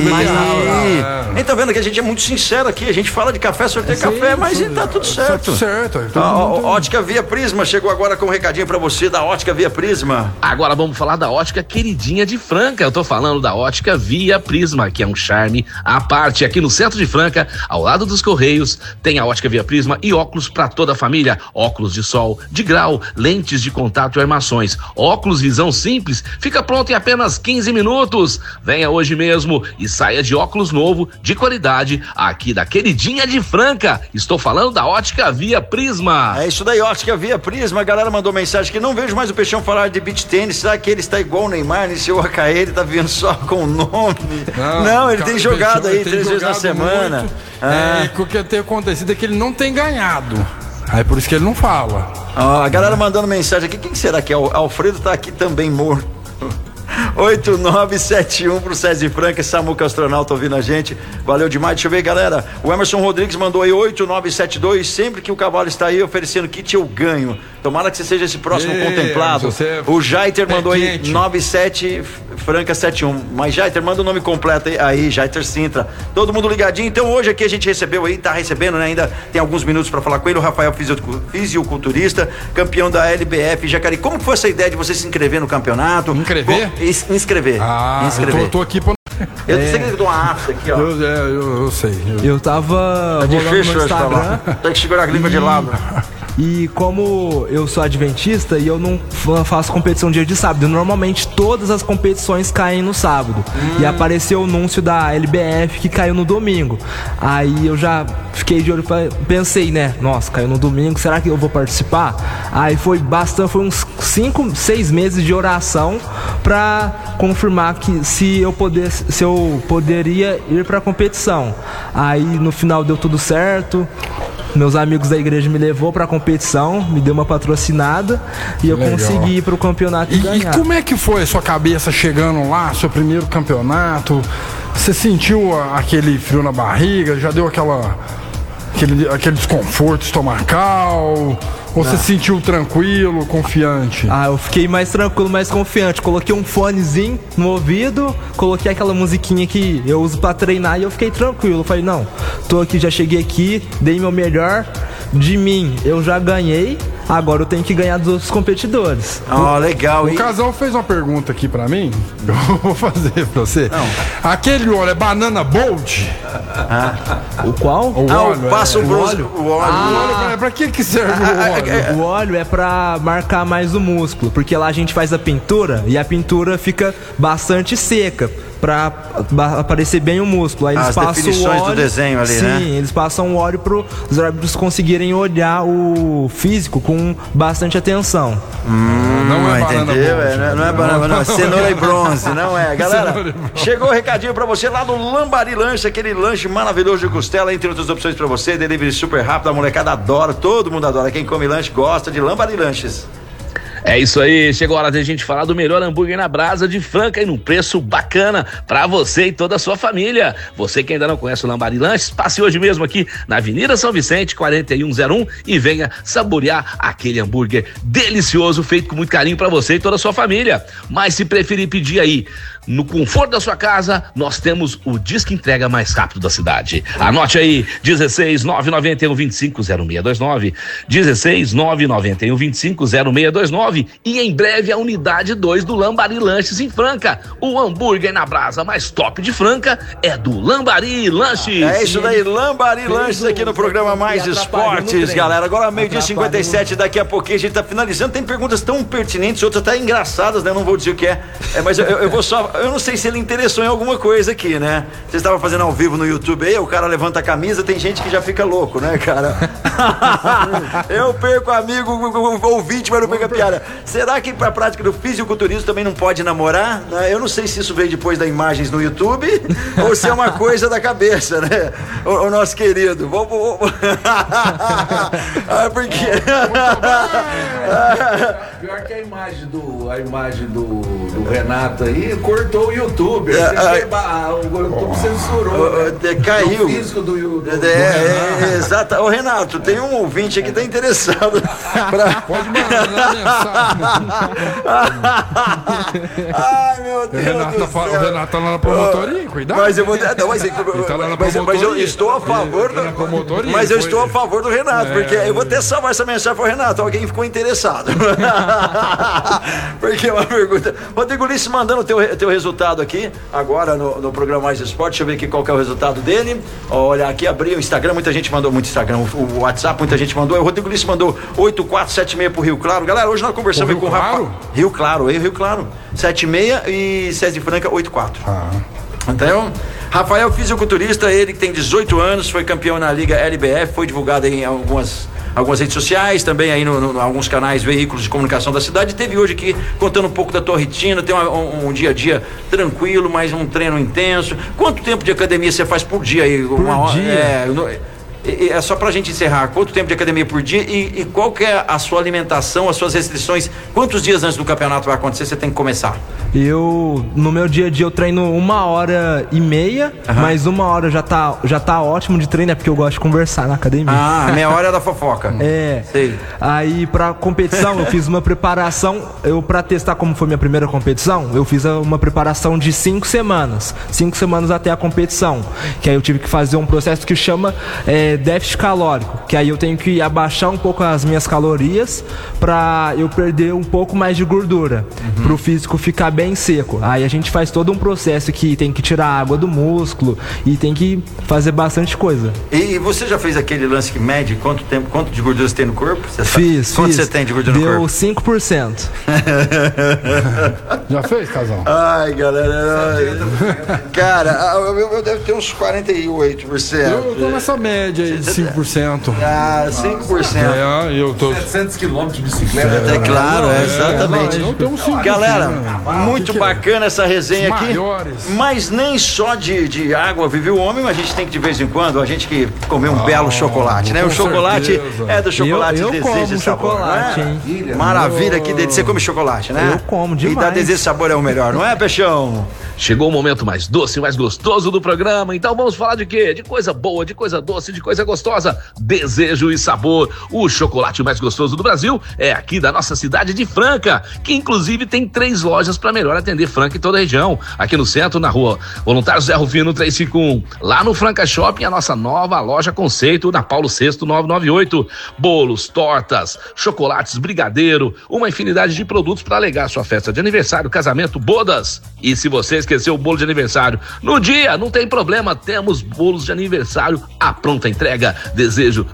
Tá vendo que a gente é muito sincero aqui, a gente fala de café, sorteia café, mas tá tudo certo. Ótica Via Prisma chegou agora com um recadinho pra você da Ótica Via Prisma. Agora vamos falar da ótica queridinha de Franca. Eu tô falando da Ótica Via Prisma, que é um charme à parte. Aqui no centro de Franca, ao lado dos Correios, tem a Ótica Via Prisma e óculos pra toda a família. Óculos de sol, de grau, lentes de contato e armações. Óculos visão simples, fica pronto em apenas 15 minutos. Venha hoje mesmo e saia de óculos novo, de qualidade, aqui da queridinha de Franca. Estou falando da Ótica Via Prisma. É isso daí, Ótica Via Prisma. A galera mandou mensagem que não vejo mais o Peixão falar de beach tênis. Será que ele está igual o Neymar, iniciou a carreira, ele tá vindo só com o nome? Não, ele tem jogado aí 3 vezes na semana. O que tem acontecido é que ele não tem ganhado. Aí por isso que ele não fala. A galera mandando mensagem aqui. Quem será que é? O Alfredo tá aqui também morto. 8971 pro SESI Franca, Samuca Astronauta ouvindo a gente, valeu demais. Deixa eu ver, galera, o Emerson Rodrigues mandou aí 8972, sempre que o cavalo está aí oferecendo kit eu ganho, tomara que você seja esse próximo contemplado. O Jaiter mandou aí 97 Franca 71, mas Jaiter, manda o nome completo aí, Jaiter Sintra, todo mundo ligadinho. Então hoje aqui a gente recebeu aí, tá recebendo, né, ainda tem alguns minutos pra falar com ele, o Rafael, fisiculturista, campeão da LBF Jacareí. Como foi essa ideia de você se inscrever no campeonato? Inscrever. Eu tô aqui pra... Eu sei que eu dou uma afta aqui, ó. Eu sei. Eu tava rolando no Instagram. Tem que segurar a língua de lado. E como eu sou adventista e eu não faço competição dia de sábado, normalmente todas as competições caem no sábado. E apareceu o anúncio da LBF que caiu no domingo. Aí eu já fiquei de olho, pensei, né? Nossa, caiu no domingo, será que eu vou participar? Aí foi uns 5, 6 meses de oração pra confirmar que se eu poderia ir pra competição. Aí no final deu tudo certo. Meus amigos da igreja me levou pra competição, me deu uma patrocinada e eu consegui ir pro campeonato e ganhar. E como é que foi a sua cabeça chegando lá, seu primeiro campeonato? Você sentiu aquele frio na barriga? Já deu aquele desconforto estomacal? Ou você se sentiu tranquilo, confiante? Eu fiquei mais tranquilo, mais confiante. Coloquei um fonezinho no ouvido, coloquei aquela musiquinha que eu uso pra treinar e eu fiquei tranquilo. Falei, não, tô aqui, já cheguei aqui, dei meu melhor. De mim, eu já ganhei. Agora eu tenho que ganhar dos outros competidores. Legal. O Casal fez uma pergunta aqui pra mim. Eu vou fazer pra você. Não. Aquele óleo é Banana Bolt? O qual? O óleo. Passa o óleo. O óleo, pra que serve o óleo? O óleo é pra marcar mais o músculo. Porque lá a gente faz a pintura e a pintura fica bastante seca. Pra aparecer bem o músculo. Aí eles As passam definições o óleo, do desenho ali, né? Sim, eles passam o óleo para os árbitros conseguirem olhar o físico com bastante atenção. Não é entendeu? Não é banana, não. É cenoura e bronze, não é. Galera, chegou o recadinho pra você lá no Lambari Lanche, aquele lanche maravilhoso de costela, entre outras opções pra você, delivery super rápido, a molecada adora, todo mundo adora. Quem come lanche gosta de Lambari Lanches. É isso aí, chegou a hora de a gente falar do melhor hambúrguer na brasa de Franca e num preço bacana pra você e toda a sua família. Você que ainda não conhece o Lambari Lanches, passe hoje mesmo aqui na Avenida São Vicente, 4101 e venha saborear aquele hambúrguer delicioso feito com muito carinho pra você e toda a sua família. Mas se preferir pedir aí no conforto da sua casa, nós temos o Disque Entrega mais rápido da cidade. Anote aí, 16 991 25 0629, 16 991 25 0629 e em breve a unidade 2 do Lambari Lanches em Franca. O hambúrguer na brasa mais top de Franca é do Lambari Lanches. É isso daí, Lambari Lanches aqui no programa Mais Esportes, galera. Agora 12h57, daqui a pouquinho a gente tá finalizando. Tem perguntas tão pertinentes, outras até engraçadas, né? Não vou dizer o que é, mas eu vou só... Eu não sei se ele interessou em alguma coisa aqui, né? Você estava fazendo ao vivo no YouTube aí, o cara levanta a camisa, tem gente que já fica louco, né, cara? Eu perco amigo, ouvinte, mas não perco a piada. Será que pra prática do fisiculturismo também não pode namorar? Eu não sei se isso veio depois das imagens no YouTube ou se é uma coisa da cabeça, né? O nosso querido. Porque... Pior que a imagem do Renato aí cortou o YouTube. O YouTube censurou. Caiu. O físico do YouTube. Exato. Ô, Renato, tem um ouvinte aqui que tá interessado. Pode mandar mensagem. Ai, meu Deus. O Renato tá lá na promotoria, cuidado. Mas eu vou. Mas eu estou a favor do. Mas eu estou a favor do Renato, porque eu vou até salvar essa mensagem pro Renato. Alguém ficou interessado. Porque é uma pergunta. Rodrigo Ulisses mandando o teu resultado aqui, agora no programa Mais Esporte. Deixa eu ver aqui qual que é o resultado dele. Olha, aqui abri o Instagram, muita gente mandou muito Instagram. O WhatsApp, muita gente mandou. O Rodrigo Ulisses mandou 8476 pro Rio Claro. Galera, hoje nós conversamos com o Rafa. Rio Claro. 76 e César de Franca 84. Então, Rafael, fisiculturista, ele que tem 18 anos, foi campeão na Liga LBF, foi divulgado em algumas redes sociais, também aí no alguns canais, veículos de comunicação da cidade. Teve hoje aqui contando um pouco da tua rotina, tem um dia a dia tranquilo, mas um treino intenso. Quanto tempo de academia você faz por dia aí? Por dia? É só pra gente encerrar, quanto tempo de academia por dia e qual que é a sua alimentação, as suas restrições? Quantos dias antes do campeonato vai acontecer, você tem que começar? No meu dia a dia eu treino 1h30, mas 1 hora já tá ótimo de treino, é porque eu gosto de conversar na academia. Meia hora é da fofoca. Sei. Aí pra competição eu fiz uma preparação, pra testar como foi minha primeira competição, eu fiz uma preparação de 5 semanas. 5 semanas até a competição, que aí eu tive que fazer um processo que chama déficit calórico, que aí eu tenho que abaixar um pouco as minhas calorias pra eu perder um pouco mais de gordura, pro físico ficar bem seco. Aí a gente faz todo um processo que tem que tirar a água do músculo e tem que fazer bastante coisa. E você já fez aquele lance que mede quanto de gordura você tem no corpo? Fiz. Quanto você tem de gordura no corpo? Deu 5%. Já fez, Casal? Ai, galera. Cara, eu devo ter uns 48%. Eu tô nessa média aí de 5%. 5%. Eu tô 700 quilômetros de bicicleta. É claro, exatamente. Galera, muito bacana essa resenha aqui. Mas nem só de água vive o homem, mas a gente tem que de vez em quando, a gente que comer um belo chocolate, né? O chocolate é do chocolate eu desejo como e sabor, chocolate, né? Maravilha, que delícia. Você come chocolate, né? Eu como demais. E dá desejo e sabor é o melhor, não é, Peixão? Chegou o momento mais doce, mais gostoso do programa, então vamos falar de quê? De coisa boa, de coisa doce, de coisa coisa gostosa. Desejo e Sabor. O chocolate mais gostoso do Brasil é aqui da nossa cidade de Franca, que inclusive tem 3 lojas para melhor atender Franca e toda a região. Aqui no centro, na rua Voluntário Zé Rufino 351. Lá no Franca Shopping, a nossa nova loja conceito na Paulo VI 998. Bolos, tortas, chocolates, brigadeiro, uma infinidade de produtos para alegar sua festa de aniversário, casamento, bodas. E se você esqueceu o bolo de aniversário no dia, não tem problema, temos bolos de aniversário à pronta entrega. Desejo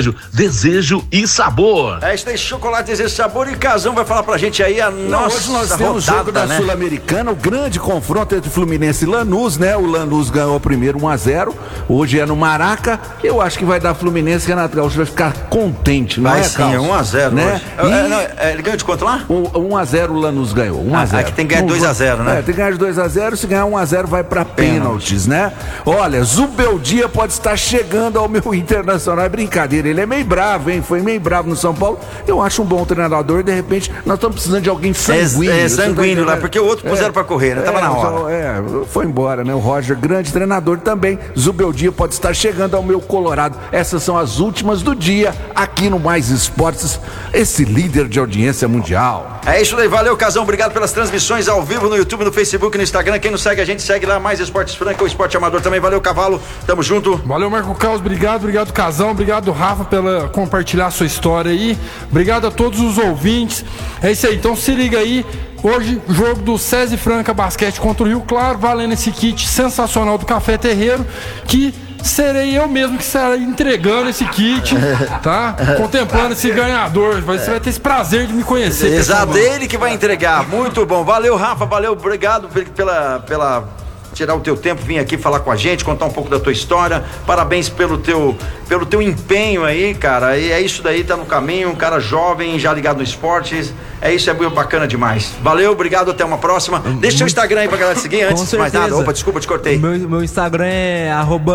e Sabor. É isso aí, chocolate, desejo, sabor, e Casão vai falar pra gente aí a nossa hoje nós temos rodada, jogo da né? Sul-Americana, o grande confronto entre Fluminense e Lanús, né? O Lanús ganhou primeiro 1-0, hoje é no Maraca. Eu acho que vai dar Fluminense, Renato Gaúcho vai ficar contente, não vai é, sim, Carlos? 1-0, né? Ele ganhou de quanto lá? 1-0 o Lanús ganhou, 1-0. Aqui tem que ganhar 2-0, né? Tem que ganhar de 2-0, se ganhar 1-0 vai pra pênaltis, né? Olha, Zubeldia pode estar chegando ao meu Internacional, é brincadeira, ele é meio bravo, hein? Foi meio bravo no São Paulo. Eu acho um bom treinador, de repente nós estamos precisando de alguém sanguíneo. Sanguíneo lá, porque o outro puseram pra correr, né? Tava na hora. Foi embora, né? O Roger, grande treinador também. Zubeldia pode estar chegando ao meu Colorado. Essas são as últimas do dia aqui no Mais Esportes, esse líder de audiência mundial. É isso aí, valeu, Casão, obrigado pelas transmissões ao vivo no YouTube, no Facebook, no Instagram. Quem não segue a gente, segue lá, Mais Esportes Franca, o Esporte Amador também. Valeu, Cavalo, tamo junto. Valeu, Marco Carlos, obrigado, Casão, obrigado, Rafa, pela compartilhar a sua história aí. Obrigado a todos os ouvintes. É isso aí, então se liga aí. Hoje, jogo do SESI Franca Basquete contra o Rio Claro, valendo esse kit sensacional do Café Terreiro, que serei eu mesmo que estarei entregando esse kit, tá? Contemplando esse ganhador. Você vai ter esse prazer de me conhecer. Exato, dele que vai entregar. Muito bom. Valeu, Rafa, valeu, obrigado pela tirar o teu tempo, vir aqui falar com a gente, contar um pouco da tua história. Parabéns pelo teu empenho aí, cara. E é isso daí, tá no caminho, um cara jovem, já ligado no esporte. É isso, é bacana demais. Valeu, obrigado, até uma próxima. Deixa seu Instagram aí pra galera seguir antes de mais nada. Opa, desculpa, te cortei. Meu Instagram é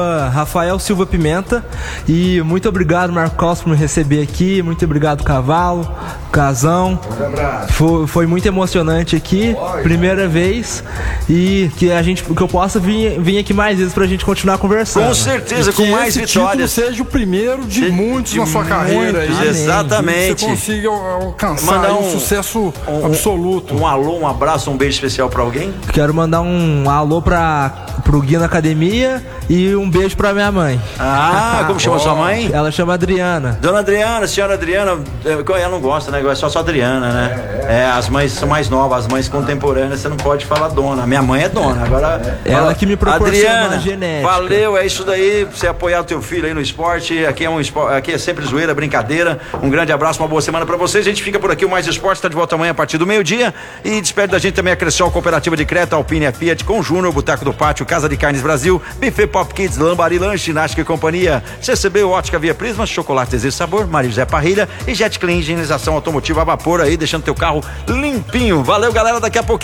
@RafaelSilvaPimenta. E muito obrigado, Marco Carlos, por me receber aqui. Muito obrigado, Cavalo, Casão. Um abraço. Foi muito emocionante aqui, primeira vez. E que eu possa vir aqui mais vezes pra gente continuar conversando. Com certeza, com mais vitórias. Seja o primeiro de muitos na sua carreira aí. Exatamente. Você consiga alcançar um sucesso absoluto. Um alô, um abraço, um beijo especial pra alguém? Quero mandar um alô pro Gui na academia e um beijo pra minha mãe. Como chama sua mãe? Ela chama Adriana. Dona Adriana, senhora Adriana, ela não gosta, né? É só Adriana, né? As mães são mais novas, as mães contemporâneas, você não pode falar dona. Minha mãe é dona, agora... Ela que me proporciona Adriana, a genética. Valeu, é isso daí, você apoiar o teu filho aí no esporte, aqui é sempre zoeira, brincadeira. Um grande abraço, uma boa semana pra vocês. A gente fica por aqui, o Mais Esporte tá de volta amanhã a partir do meio-dia, e despede da gente também a Cressol, Cooperativa de Crédito, Alpine, a Fiat, com Júnior, Boteco do Pátio, Casa de Carnes Brasil, Buffet Pop Kids, Lambari Lanche, Ginástica e Companhia, CCB, Ótica Via Prisma, Chocolate Desejo Sabor, Mário José Parrilha e Jet Clean, higienização automotiva a vapor aí, deixando teu carro limpinho. Valeu, galera, daqui a pouco